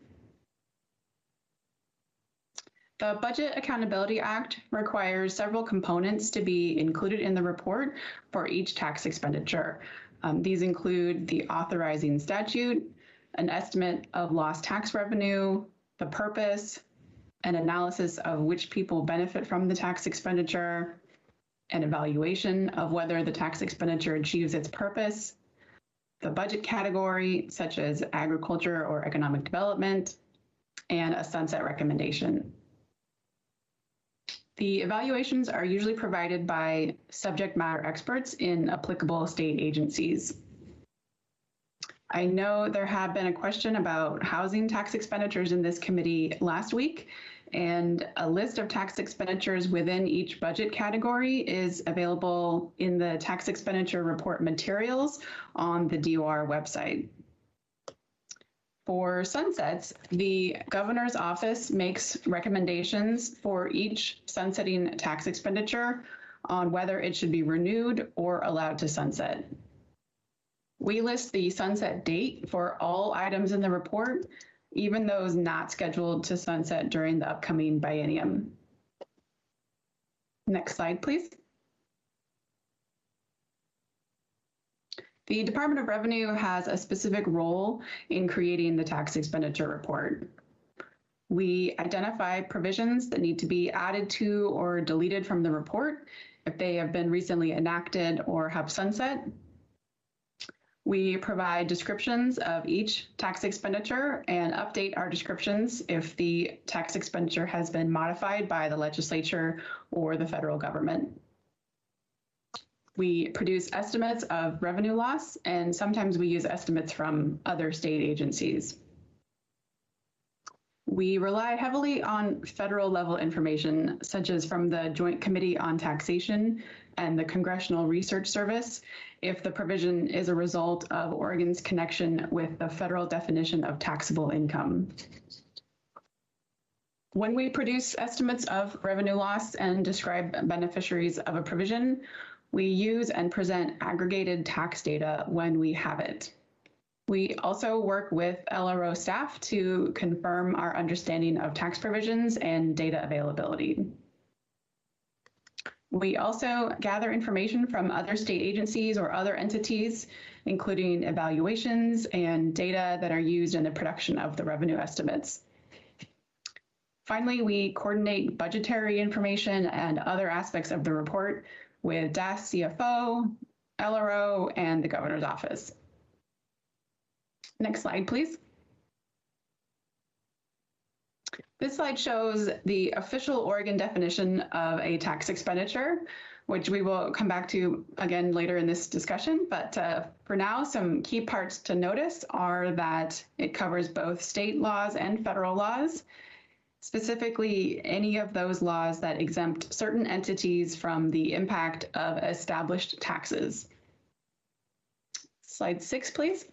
The Budget Accountability Act requires several components to be included in the report for each tax expenditure. These include the authorizing statute, an estimate of lost tax revenue, the purpose, an analysis of which people benefit from the tax expenditure, an evaluation of whether the tax expenditure achieves its purpose, the budget category, such as agriculture or economic development, and a sunset recommendation. The evaluations are usually provided by subject matter experts in applicable state agencies. I know there had been a question about housing tax expenditures in this committee last week, and a list of tax expenditures within each budget category is available in the tax expenditure report materials on the DOR website. For sunsets, the governor's office makes recommendations for each sunsetting tax expenditure on whether it should be renewed or allowed to sunset. We list the sunset date for all items in the report, even those not scheduled to sunset during the upcoming biennium. Next slide, please. The Department of Revenue has a specific role in creating the tax expenditure report. We identify provisions that need to be added to or deleted from the report if they have been recently enacted or have sunset. We provide descriptions of each tax expenditure and update our descriptions if the tax expenditure has been modified by the legislature or the federal government. We produce estimates of revenue loss, and sometimes we use estimates from other state agencies. We rely heavily on federal level information, such as from the Joint Committee on Taxation and the Congressional Research Service, if the provision is a result of Oregon's connection with the federal definition of taxable income. When we produce estimates of revenue loss and describe beneficiaries of a provision, we use and present aggregated tax data when we have it. We also work with LRO staff to confirm our understanding of tax provisions and data availability. We also gather information from other state agencies or other entities, including evaluations and data that are used in the production of the revenue estimates. Finally, we coordinate budgetary information and other aspects of the report with DAS CFO, LRO, and the governor's office. Next slide, please. This slide shows the official Oregon definition of a tax expenditure, which we will come back to again later in this discussion. But for now, some key parts to notice are that it covers both state laws and federal laws, specifically any of those laws that exempt certain entities from the impact of established taxes. Slide 6, please.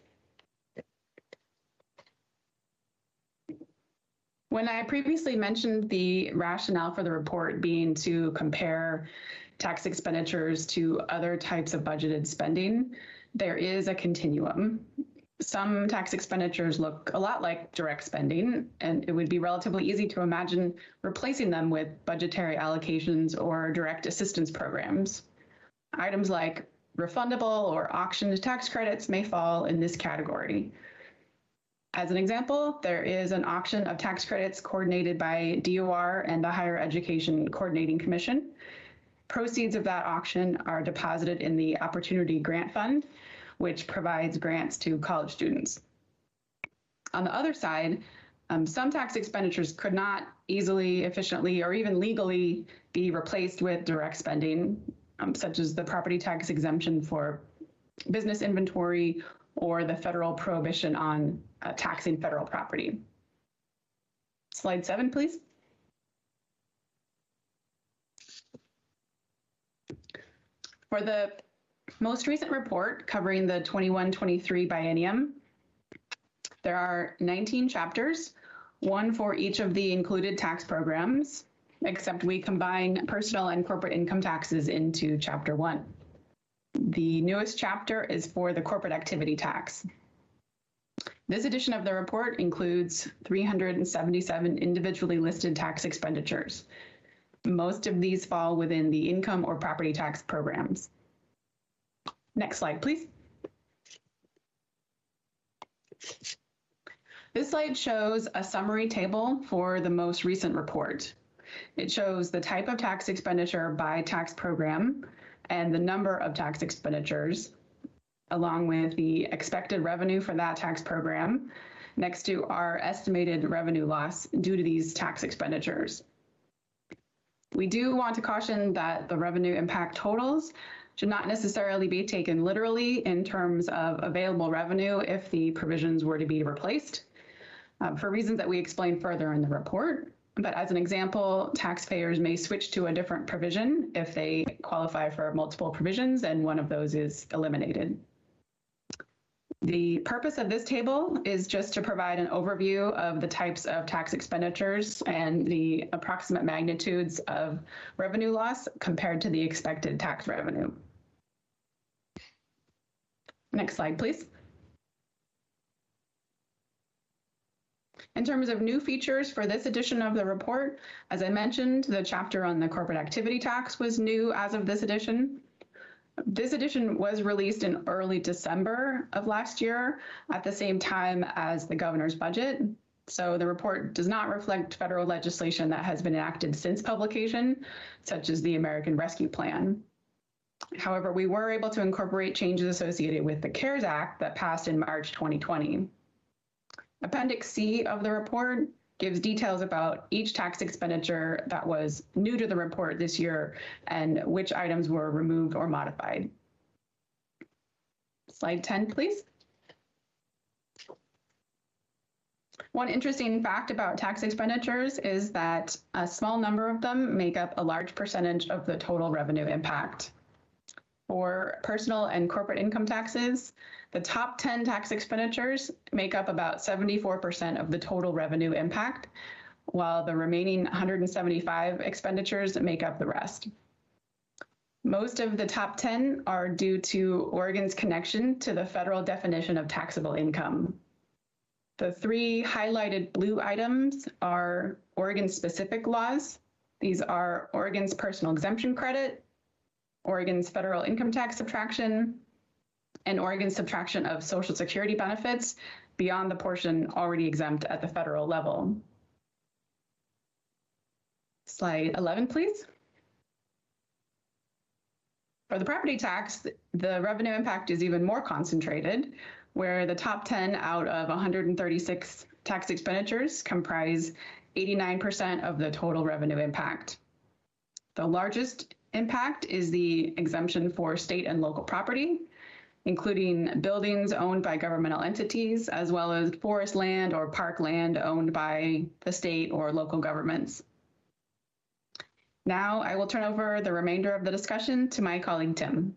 When I previously mentioned the rationale for the report being to compare tax expenditures to other types of budgeted spending, there is a continuum. Some tax expenditures look a lot like direct spending, and it would be relatively easy to imagine replacing them with budgetary allocations or direct assistance programs. Items like refundable or auctioned tax credits may fall in this category. As an example, there is an auction of tax credits coordinated by DOR and the Higher Education Coordinating Commission. Proceeds of that auction are deposited in the Opportunity Grant Fund, which provides grants to college students. On the other side, some tax expenditures could not easily, efficiently, or even legally be replaced with direct spending, such as the property tax exemption for business inventory or the federal prohibition on taxing federal property. Slide 7, please. For the most recent report covering the 21-23 biennium, there are 19 chapters, one for each of the included tax programs, except we combine personal and corporate income taxes into Chapter 1. The newest chapter is for the corporate activity tax. This edition of the report includes 377 individually listed tax expenditures. Most of these fall within the income or property tax programs. Next slide, please. This slide shows a summary table for the most recent report. It shows the type of tax expenditure by tax program and the number of tax expenditures, along with the expected revenue for that tax program, next to our estimated revenue loss due to these tax expenditures. We do want to caution that the revenue impact totals should not necessarily be taken literally in terms of available revenue if the provisions were to be replaced, for reasons that we explain further in the report. But as an example, taxpayers may switch to a different provision if they qualify for multiple provisions and one of those is eliminated. The purpose of this table is just to provide an overview of the types of tax expenditures and the approximate magnitudes of revenue loss compared to the expected tax revenue. Next slide, please. In terms of new features for this edition of the report, as I mentioned, the chapter on the corporate activity tax was new as of this edition. This edition was released in early December of last year at the same time as the governor's budget. So the report does not reflect federal legislation that has been enacted since publication, such as the American Rescue Plan. However, we were able to incorporate changes associated with the CARES Act that passed in March 2020. Appendix C of the report gives details about each tax expenditure that was new to the report this year and which items were removed or modified. Slide 10, please. One interesting fact about tax expenditures is that a small number of them make up a large percentage of the total revenue impact. For personal and corporate income taxes, the top 10 tax expenditures make up about 74% of the total revenue impact, while the remaining 175 expenditures make up the rest. Most of the top 10 are due to Oregon's connection to the federal definition of taxable income. The 3 highlighted blue items are Oregon-specific laws. These are Oregon's personal exemption credit, Oregon's federal income tax subtraction, and Oregon's subtraction of Social Security benefits beyond the portion already exempt at the federal level. Slide 11, please. For the property tax, the revenue impact is even more concentrated, where the top 10 out of 136 tax expenditures comprise 89% of the total revenue impact. The largest impact is the exemption for state and local property, including buildings owned by governmental entities, as well as forest land or park land owned by the state or local governments. Now I will turn over the remainder of the discussion to my colleague, Tim.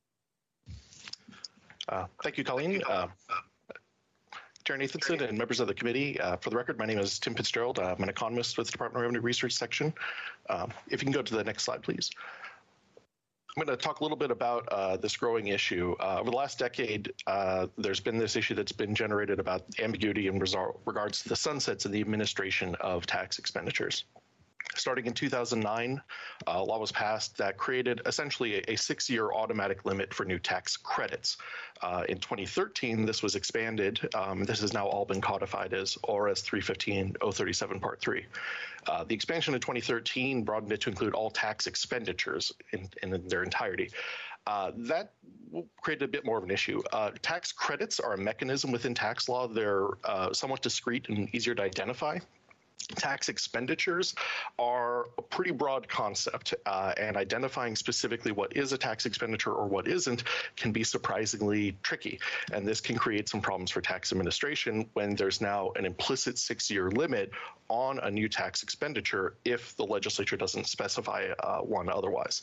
Thank you, Colleen. Chair Nathanson and members of the committee, for the record, my name is Tim Fitzgerald. I'm an economist with the Department of Revenue Research Section. If you can go to the next slide, please. I'm going to talk a little bit about this growing issue. Over the last decade, there's been this issue that's been generated about ambiguity in regards to the sunsets in the administration of tax expenditures. Starting in 2009, a law was passed that created essentially a 6-year automatic limit for new tax credits. In 2013, this was expanded. This has now all been codified as ORS 315-037 Part 3. The expansion in 2013 broadened it to include all tax expenditures in their entirety. That created a bit more of an issue. Tax credits are a mechanism within tax law. They're somewhat discrete and easier to identify. Tax expenditures are a pretty broad concept, and identifying specifically what is a tax expenditure or what isn't can be surprisingly tricky. And this can create some problems for tax administration when there's now an implicit 6-year limit on a new tax expenditure if the legislature doesn't specify one otherwise.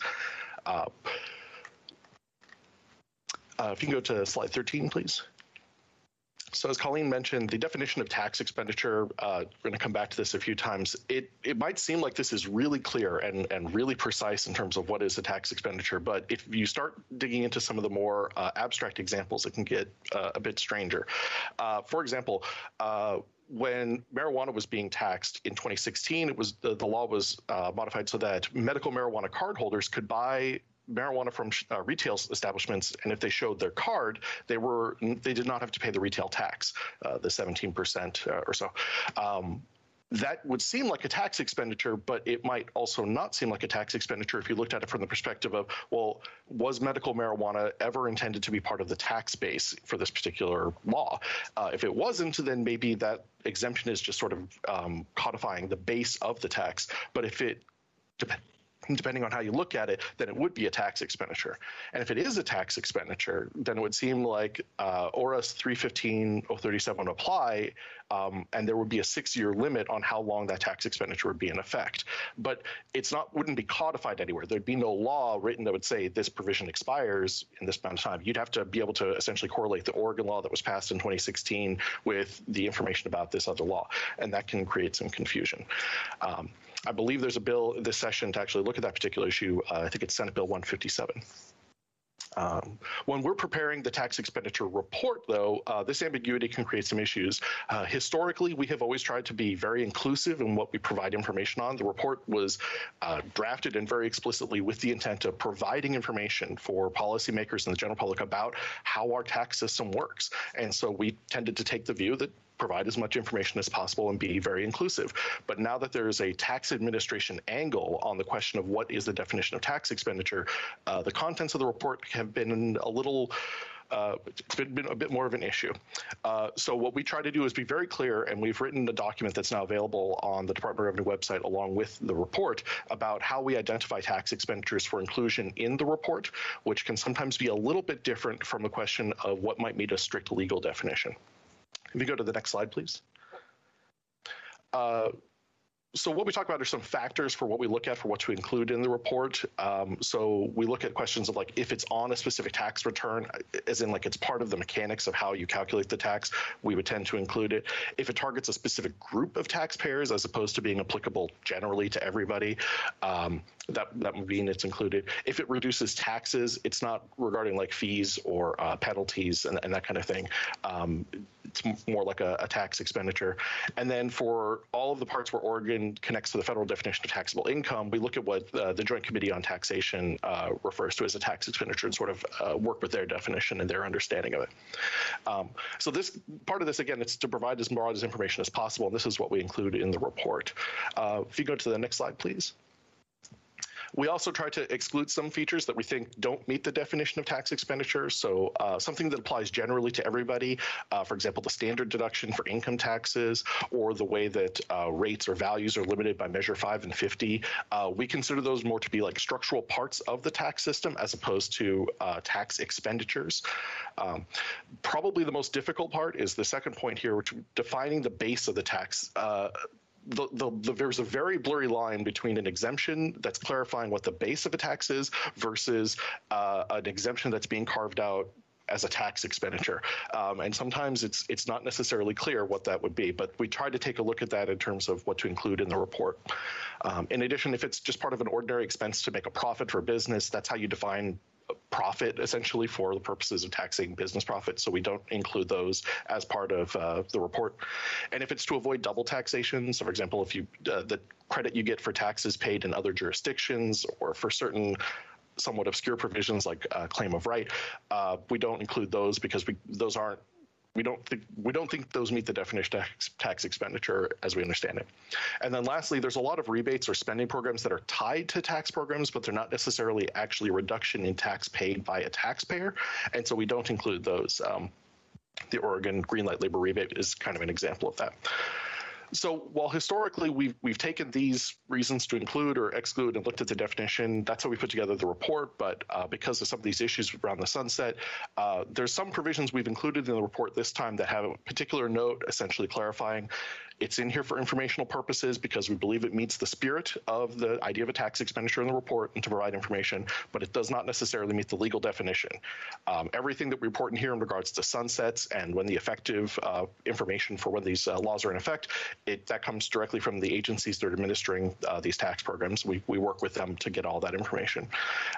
If you can go to slide 13, please. So as Colleen mentioned, the definition of tax expenditure, we're going to come back to this a few times. It might seem like this is really clear and really precise in terms of what is a tax expenditure, but if you start digging into some of the more abstract examples, it can get a bit stranger. For example, when marijuana was being taxed in 2016, it was the law was modified so that medical marijuana cardholders could buy marijuana from retail establishments, and if they showed their card, they did not have to pay the retail tax, the 17% or so. That would seem like a tax expenditure, but it might also not seem like a tax expenditure if you looked at it from the perspective of, well, was medical marijuana ever intended to be part of the tax base for this particular law? If it wasn't, then maybe that exemption is just sort of codifying the base of the tax. But if it depending on how you look at it, then it would be a tax expenditure. And if it is a tax expenditure, then it would seem like ORS 315.037 would apply, and there would be a 6-year limit on how long that tax expenditure would be in effect. But wouldn't be codified anywhere. There'd be no law written that would say this provision expires in this amount of time. You'd have to be able to essentially correlate the Oregon law that was passed in 2016 with the information about this other law, and that can create some confusion. I believe there's a bill this session to actually look at that particular issue. I think it's Senate Bill 157. When we're preparing the tax expenditure report, though, this ambiguity can create some issues. Historically, we have always tried to be very inclusive in what we provide information on. The report was drafted and very explicitly with the intent of providing information for policymakers and the general public about how our tax system works. And so we tended to take the view that provide as much information as possible and be very inclusive. But now that there is a tax administration angle on the question of what is the definition of tax expenditure, the contents of the report have been a little it's been a bit more of an issue. So what we try to do is be very clear, and we've written a document that's now available on the Department of Revenue website along with the report about how we identify tax expenditures for inclusion in the report, which can sometimes be a little bit different from the question of what might meet a strict legal definition. If you go to the next slide, please. So what we talk about are some factors for what we look at for what to include in the report. So we look at questions of like if it's on a specific tax return, as in like it's part of the mechanics of how you calculate the tax, we would tend to include it. If it targets a specific group of taxpayers as opposed to being applicable generally to everybody, that would mean it's included. If it reduces taxes, it's not regarding like fees or penalties and that kind of thing. It's more like a tax expenditure. And then for all of the parts where Oregon connects to the federal definition of taxable income, we look at what the Joint Committee on Taxation refers to as a tax expenditure and sort of work with their definition and their understanding of it. So this part of this, again, it's to provide as broad as information as possible, and this is what we include in the report. If you go to the next slide, please. We also try to exclude some features that we think don't meet the definition of tax expenditure. So something that applies generally to everybody, for example, the standard deduction for income taxes or the way that rates or values are limited by Measure 5 and 50, we consider those more to be like structural parts of the tax system as opposed to tax expenditures. Probably the most difficult part is the second point here, which defining the base of the tax. There's a very blurry line between an exemption that's clarifying what the base of a tax is versus an exemption that's being carved out as a tax expenditure. And sometimes it's not necessarily clear what that would be, but we try to take a look at that in terms of what to include in the report. In addition, if it's just part of an ordinary expense to make a profit for a business, that's how you define profit essentially for the purposes of taxing business profits. So we don't include those as part of the report. And if it's to avoid double taxation, so for example, if you the credit you get for taxes paid in other jurisdictions or for certain somewhat obscure provisions like claim of right, we don't include those because those aren't we don't think those meet the definition of tax expenditure as we understand it. And then lastly, there's a lot of rebates or spending programs that are tied to tax programs, but they're not necessarily actually a reduction in tax paid by a taxpayer, and so we don't include those. The Oregon Greenlight Labor Rebate is kind of an example of that. So while historically we've taken these reasons to include or exclude and looked at the definition, that's how we put together the report. But because of some of these issues around the sunset, there's some provisions we've included in the report this time that have a particular note essentially clarifying it's in here for informational purposes because we believe it meets the spirit of the idea of a tax expenditure in the report and to provide information, but it does not necessarily meet the legal definition. Everything that we report in here in regards to sunsets and when the effective information for when these laws are in effect, that comes directly from the agencies that are administering these tax programs. We work with them to get all that information.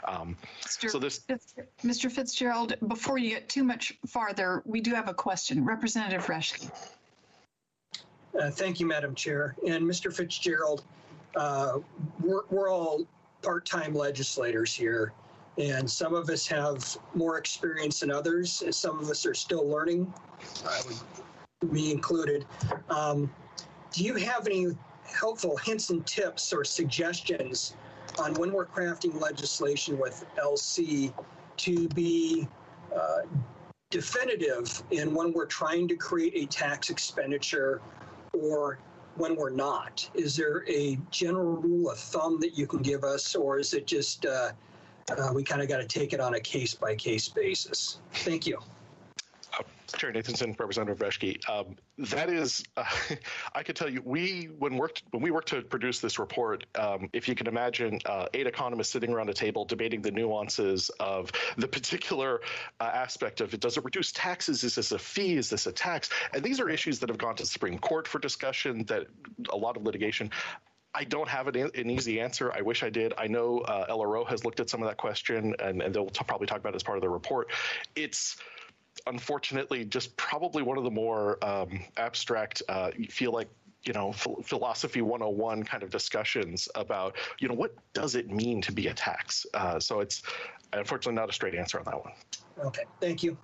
Mr. Fitzgerald, before you get too much farther, we do have a question. Representative Reschke. Thank you, Madam Chair. And Mr. Fitzgerald, we're all part-time legislators here, and some of us have more experience than others, and some of us are still learning, me included. Do you have any helpful hints and tips or suggestions on when we're crafting legislation with LC to be definitive in when we're trying to create a tax expenditure or when we're not? Is there a general rule of thumb that you can give us, or is it just we kind of got to take it on a case-by-case basis? Thank you. Chair Nathanson, Representative Reschke, that is, I could tell you, when we worked to produce this report, if you can imagine 8 economists sitting around a table debating the nuances of the particular aspect of it. Does it reduce taxes? Is this a fee? Is this a tax? And these are issues that have gone to the Supreme Court for discussion, that a lot of litigation. I don't have an easy answer. I wish I did. I know LRO has looked at some of that question, and they'll probably talk about it as part of the report. It's unfortunately just probably one of the more abstract, you feel like, philosophy 101 kind of discussions about, what does it mean to be a tax? So it's unfortunately not a straight answer on that one. Okay, thank you.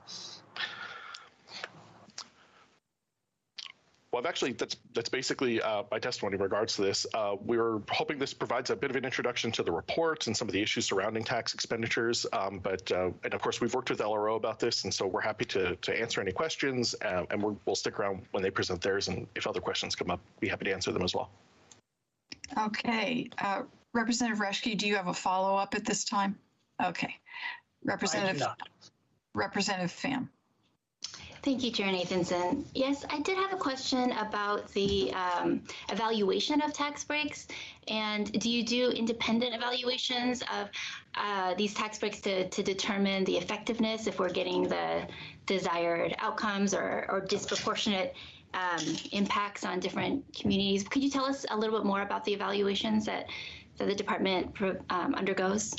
Well, that's basically my testimony in regards to this. We're hoping this provides a bit of an introduction to the report and some of the issues surrounding tax expenditures. And of course, we've worked with LRO about this, and so we're happy to answer any questions. And we'll stick around when they present theirs, and if other questions come up, be happy to answer them as well. Okay, Representative Reschke, do you have a follow-up at this time? Okay, Representative Pham. Thank you, Chair Nathanson. Yes, I did have a question about the evaluation of tax breaks. And do you do independent evaluations of these tax breaks to determine the effectiveness, if we're getting the desired outcomes or disproportionate impacts on different communities? Could you tell us a little bit more about the evaluations that the department undergoes?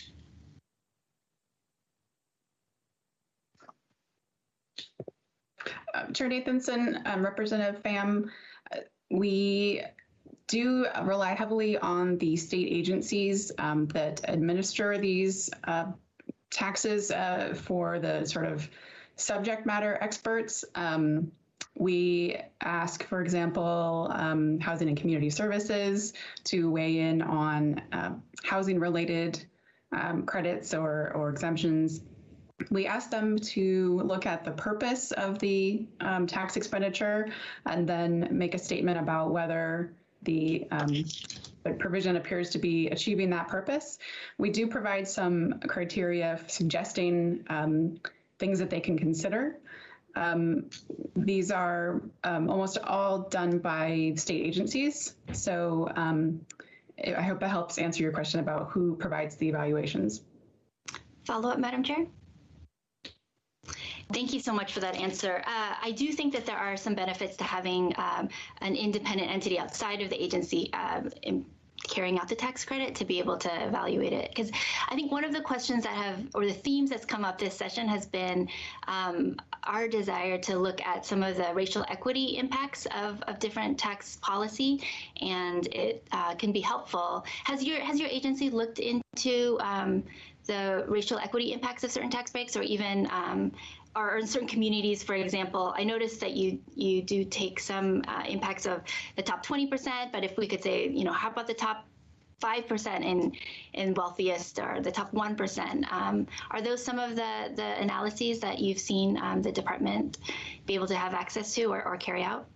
Chair Nathanson, Representative Pham, we do rely heavily on the state agencies that administer these taxes for the sort of subject matter experts. We ask, for example, Housing and Community Services to weigh in on housing-related credits or exemptions. We asked them to look at the purpose of the tax expenditure and then make a statement about whether the provision appears to be achieving that purpose. We do provide some criteria suggesting things that they can consider. These are almost all done by state agencies. So I hope that helps answer your question about who provides the evaluations. Follow up, Madam Chair? Thank you so much for that answer. I do think that there are some benefits to having an independent entity outside of the agency in carrying out the tax credit to be able to evaluate it. Because I think one of the questions or the themes that's come up this session has been our desire to look at some of the racial equity impacts of different tax policy, and it can be helpful. Has your agency looked into the racial equity impacts of certain tax breaks, or even or in certain communities, for example, I noticed that you do take some impacts of the top 20%, but if we could say, you know, how about the top 5% in wealthiest or the top 1%? Are those some of the analyses that you've seen the department be able to have access to or carry out?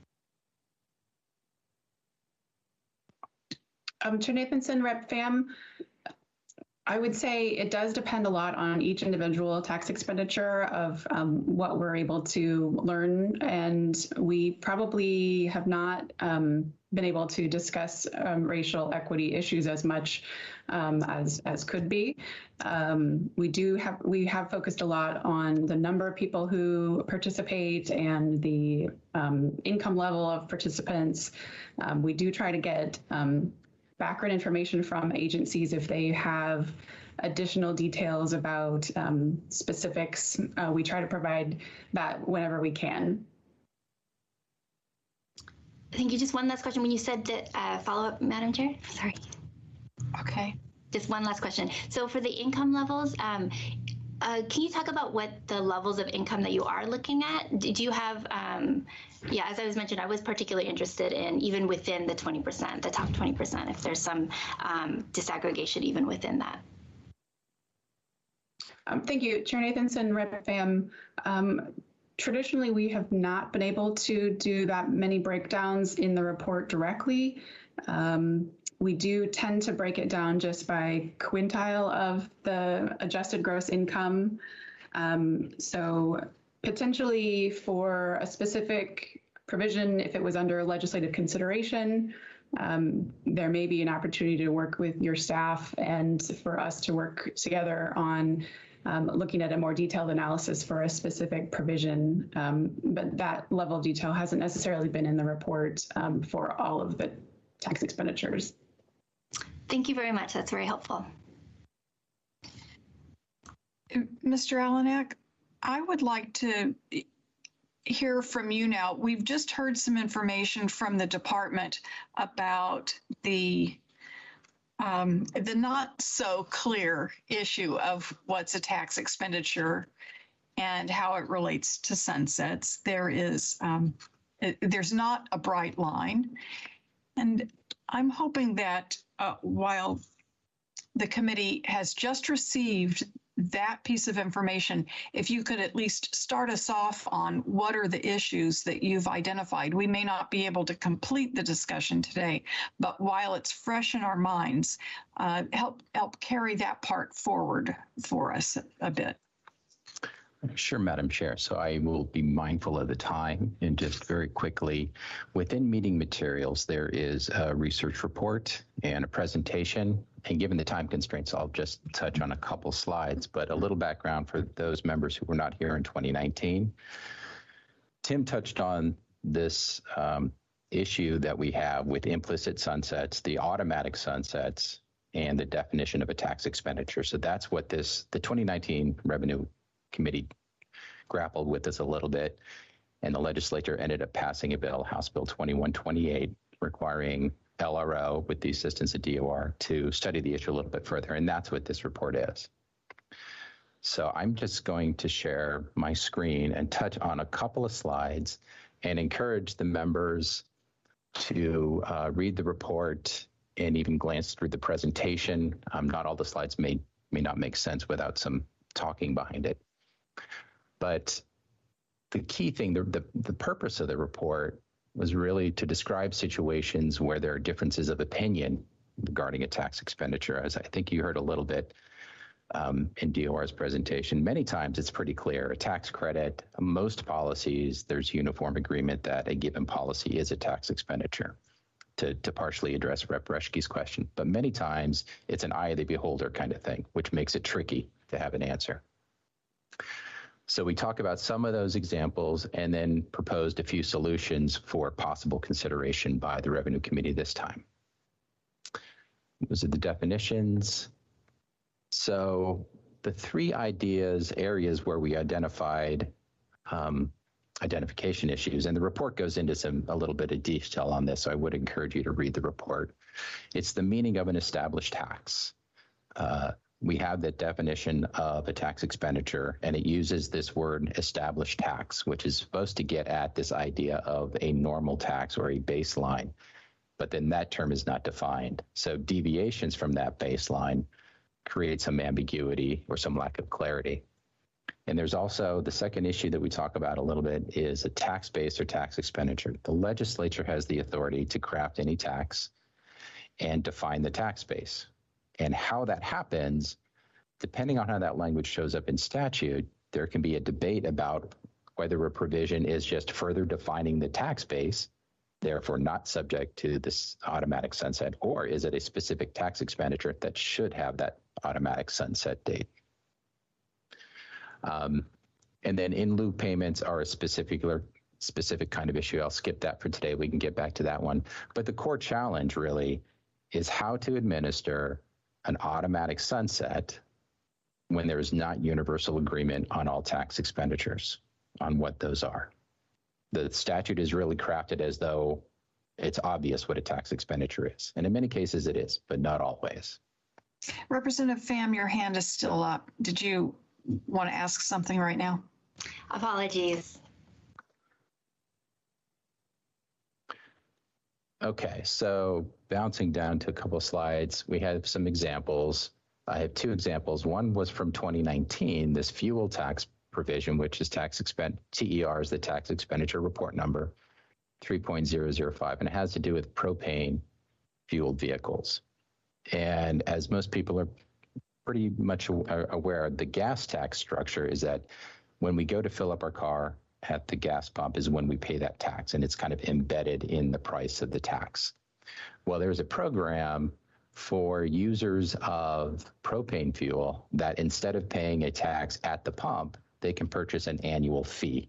Chair Nathanson, Rep. Pham, I would say it does depend a lot on each individual tax expenditure of what we're able to learn, and we probably have not been able to discuss racial equity issues as much as could be. We have focused a lot on the number of people who participate and the income level of participants. We do try to get background information from agencies if they have additional details about specifics. We try to provide that whenever we can. Thank you. Just one last question. When you said that follow-up, Madam Chair, sorry. Okay. Just one last question. So for the income levels, can you talk about what the levels of income that you are looking at? Do you have, yeah, as I was mentioned, I was particularly interested in even within the 20%, the top 20%, if there's some disaggregation even within that. Thank you, Chair Nathanson, Rep. Pham. Traditionally, we have not been able to do that many breakdowns in the report directly. We do tend to break it down just by quintile of the adjusted gross income. So potentially for a specific provision, if it was under legislative consideration, there may be an opportunity to work with your staff and for us to work together on looking at a more detailed analysis for a specific provision. But that level of detail hasn't necessarily been in the report for all of the tax expenditures. Thank you very much. That's very helpful. Mr. Alanek, I would like to hear from you now. We've just heard some information from the department about the not so clear issue of what's a tax expenditure and how it relates to sunsets. There's not a bright line. And I'm hoping that while the committee has just received that piece of information, if you could at least start us off on what are the issues that you've identified. We may not be able to complete the discussion today, but while it's fresh in our minds, help carry that part forward for us a bit. Sure, Madam Chair. So I will be mindful of the time and just very quickly, within meeting materials, there is a research report and a presentation. And given the time constraints, I'll just touch on a couple slides, but a little background for those members who were not here in 2019. Tim touched on this issue that we have with implicit sunsets, the automatic sunsets, and the definition of a tax expenditure. So that's what the 2019 Revenue Committee grappled with this a little bit, and the legislature ended up passing a bill, House Bill 2128, requiring LRO, with the assistance of DOR, to study the issue a little bit further, and that's what this report is. So I'm just going to share my screen and touch on a couple of slides and encourage the members to read the report and even glance through the presentation. Not all the slides may not make sense without some talking behind it. But the key thing, the purpose of the report was really to describe situations where there are differences of opinion regarding a tax expenditure. As I think you heard a little bit in DOR's presentation, many times it's pretty clear. A tax credit, most policies, there's uniform agreement that a given policy is a tax expenditure, to partially address Rep. Reschke's question. But many times it's an eye of the beholder kind of thing, which makes it tricky to have an answer. So we talk about some of those examples and then proposed a few solutions for possible consideration by the Revenue Committee this time. Those are the definitions. So the three areas where we identified identification issues, and the report goes into a little bit of detail on this, so I would encourage you to read the report. It's the meaning of an established tax. we have the definition of a tax expenditure, and it uses this word established tax, which is supposed to get at this idea of a normal tax or a baseline. But then that term is not defined. So deviations from that baseline create some ambiguity or some lack of clarity. And there's also the second issue that we talk about a little bit is a tax base or tax expenditure. The legislature has the authority to craft any tax and define the tax base. And how that happens, depending on how that language shows up in statute, there can be a debate about whether a provision is just further defining the tax base, therefore not subject to this automatic sunset, or is it a specific tax expenditure that should have that automatic sunset date? And then in lieu payments are a specific kind of issue. I'll skip that for today. We can get back to that one. But the core challenge really is how to administer an automatic sunset when there is not universal agreement on all tax expenditures, on what those are. The statute is really crafted as though it's obvious what a tax expenditure is. And in many cases it is, but not always. Representative Pham, your hand is still up. Did you want to ask something right now? Apologies. Okay, so bouncing down to a couple of slides, we have some examples. I have two examples. One was from 2019, this fuel tax provision, which is TER is the tax expenditure report number 3.005, and it has to do with propane fueled vehicles. And as most people are pretty much aware, the gas tax structure is that when we go to fill up our car at the gas pump is when we pay that tax, and it's kind of embedded in the price of the tax. Well, there's a program for users of propane fuel that instead of paying a tax at the pump, they can purchase an annual fee.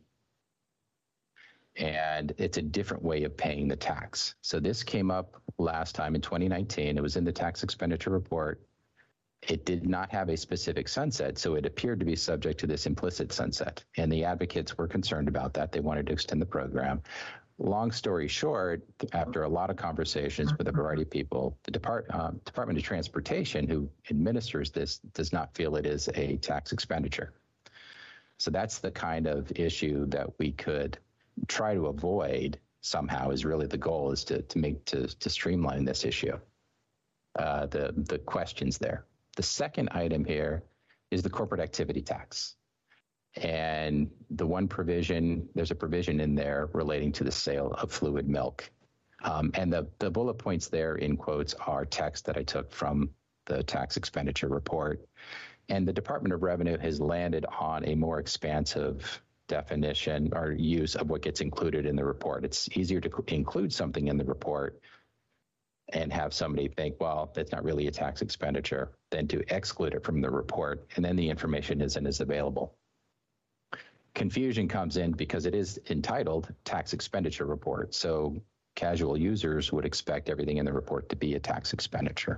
And it's a different way of paying the tax. So this came up last time in 2019. It was in the tax expenditure report. It did not have a specific sunset, so it appeared to be subject to this implicit sunset. And the advocates were concerned about that. They wanted to extend the program. Long story short, after a lot of conversations with a variety of people, the Department of Transportation, who administers this, does not feel it is a tax expenditure. So that's the kind of issue that we could try to avoid somehow, is really the goal, is to streamline this issue, the questions there. The second item here is the corporate activity tax. And the one provision, there's a provision in there relating to the sale of fluid milk. And the bullet points there in quotes are text that I took from the tax expenditure report. And the Department of Revenue has landed on a more expansive definition or use of what gets included in the report. It's easier to include something in the report and have somebody think, well, that's not really a tax expenditure, than to exclude it from the report, and then the information isn't as available. Confusion comes in because it is entitled tax expenditure report, so casual users would expect everything in the report to be a tax expenditure.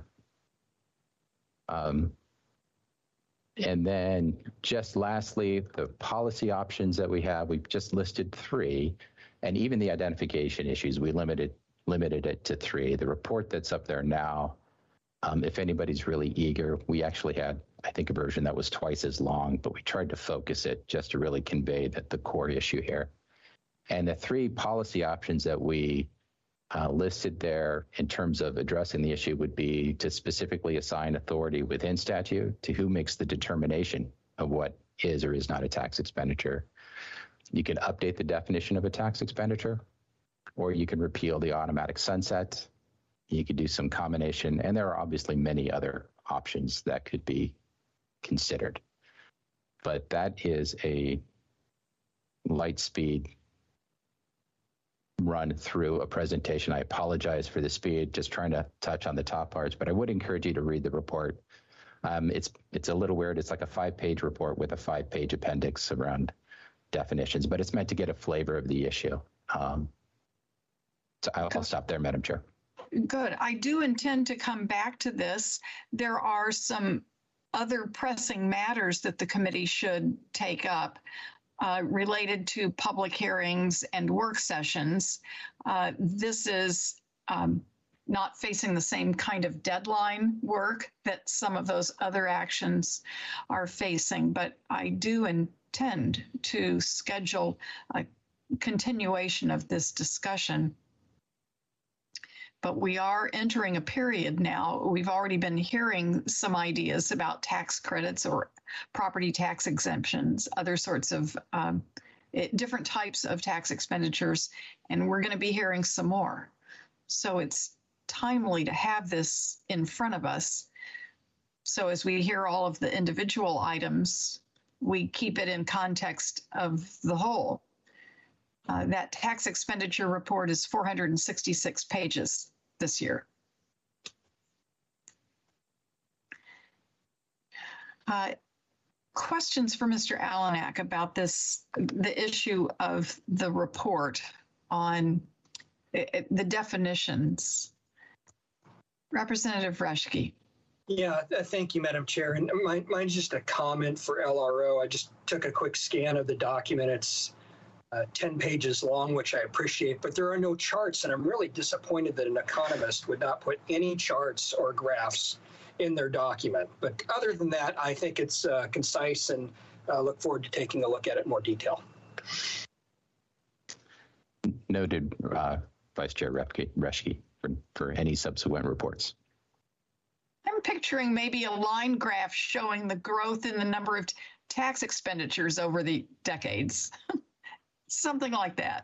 And then just lastly, the policy options that we have, we've just listed 3, and even the identification issues, we limited it to 3. The report that's up there now, if anybody's really eager, we actually had, I think, a version that was twice as long, but we tried to focus it just to really convey the core issue here. And the 3 policy options that we listed there in terms of addressing the issue would be to specifically assign authority within statute to who makes the determination of what is or is not a tax expenditure. You can update the definition of a tax expenditure, or you can repeal the automatic sunset. You could do some combination, and there are obviously many other options that could be considered. But that is a light speed run through a presentation. I apologize for the speed, just trying to touch on the top parts, but I would encourage you to read the report. It's a little weird. It's like a 5-page report with a 5-page appendix around definitions, but it's meant to get a flavor of the issue. So I'll stop there, Madam Chair. Good. I do intend to come back to this. There are some other pressing matters that the committee should take up related to public hearings and work sessions. This is not facing the same kind of deadline work that some of those other actions are facing. But I do intend to schedule a continuation of this discussion. But we are entering a period now. We've already been hearing some ideas about tax credits or property tax exemptions, other sorts of different types of tax expenditures, and we're going to be hearing some more. So it's timely to have this in front of us. So as we hear all of the individual items, we keep it in context of the whole. That tax expenditure report is 466 pages this year. Questions for Mr. Alanak about this, the issue of the report on the definitions. Representative Reschke. Yeah, thank you, Madam Chair. And mine's just a comment for LRO. I just took a quick scan of the document. It's 10 pages long, which I appreciate, but there are no charts, and I'm really disappointed that an economist would not put any charts or graphs in their document. But other than that, I think it's concise, and look forward to taking a look at it in more detail. Noted, Vice Chair Reschke, for any subsequent reports. I'm picturing maybe a line graph showing the growth in the number of tax expenditures over the decades. Something like that.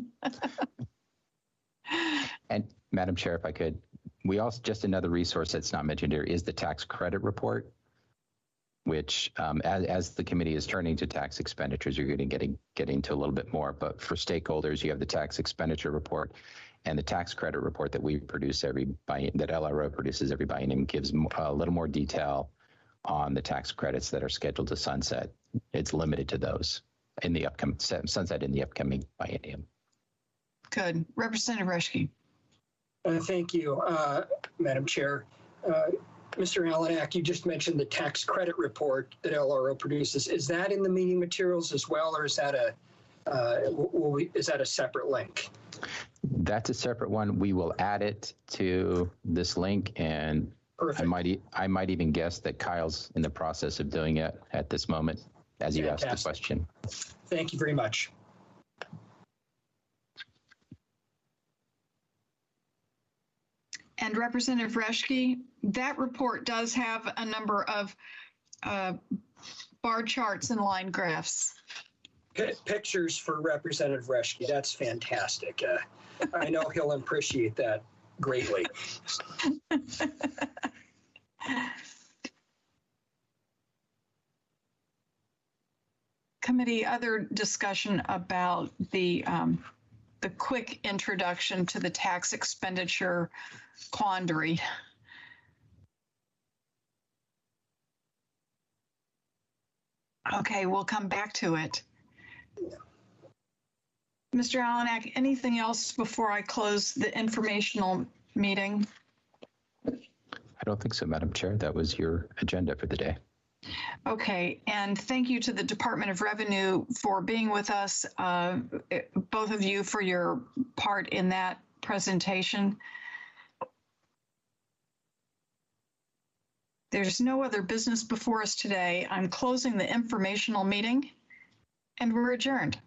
And Madam Chair, if I could, we also, just another resource that's not mentioned here is the tax credit report, which as the committee is turning to tax expenditures, you're going to get into a little bit more. But for stakeholders, you have the tax expenditure report and the tax credit report that we produce that LRO produces every biennium gives a little more detail on the tax credits that are scheduled to sunset. It's limited to those in the upcoming sunset in the upcoming biennium. Good. Representative Reschke. Thank you, Madam Chair. Mr. Alanak, you just mentioned the tax credit report that LRO produces. Is that in the meeting materials as well, or is that a separate link? That's a separate one. We will add it to this link, and perfect. I might even guess that Kyle's in the process of doing it at this moment as you asked the question. Thank you very much. And Representative Reschke, that report does have a number of bar charts and line graphs. Pictures for Representative Reschke. That's fantastic. I know he'll appreciate that greatly. Committee, other discussion about the quick introduction to the tax expenditure quandary. Okay, we'll come back to it. Mr. Alanak, anything else before I close the informational meeting? I don't think so, Madam Chair. That was your agenda for the day. Okay, and thank you to the Department of Revenue for being with us, both of you for your part in that presentation. There's no other business before us today. I'm closing the informational meeting, and we're adjourned.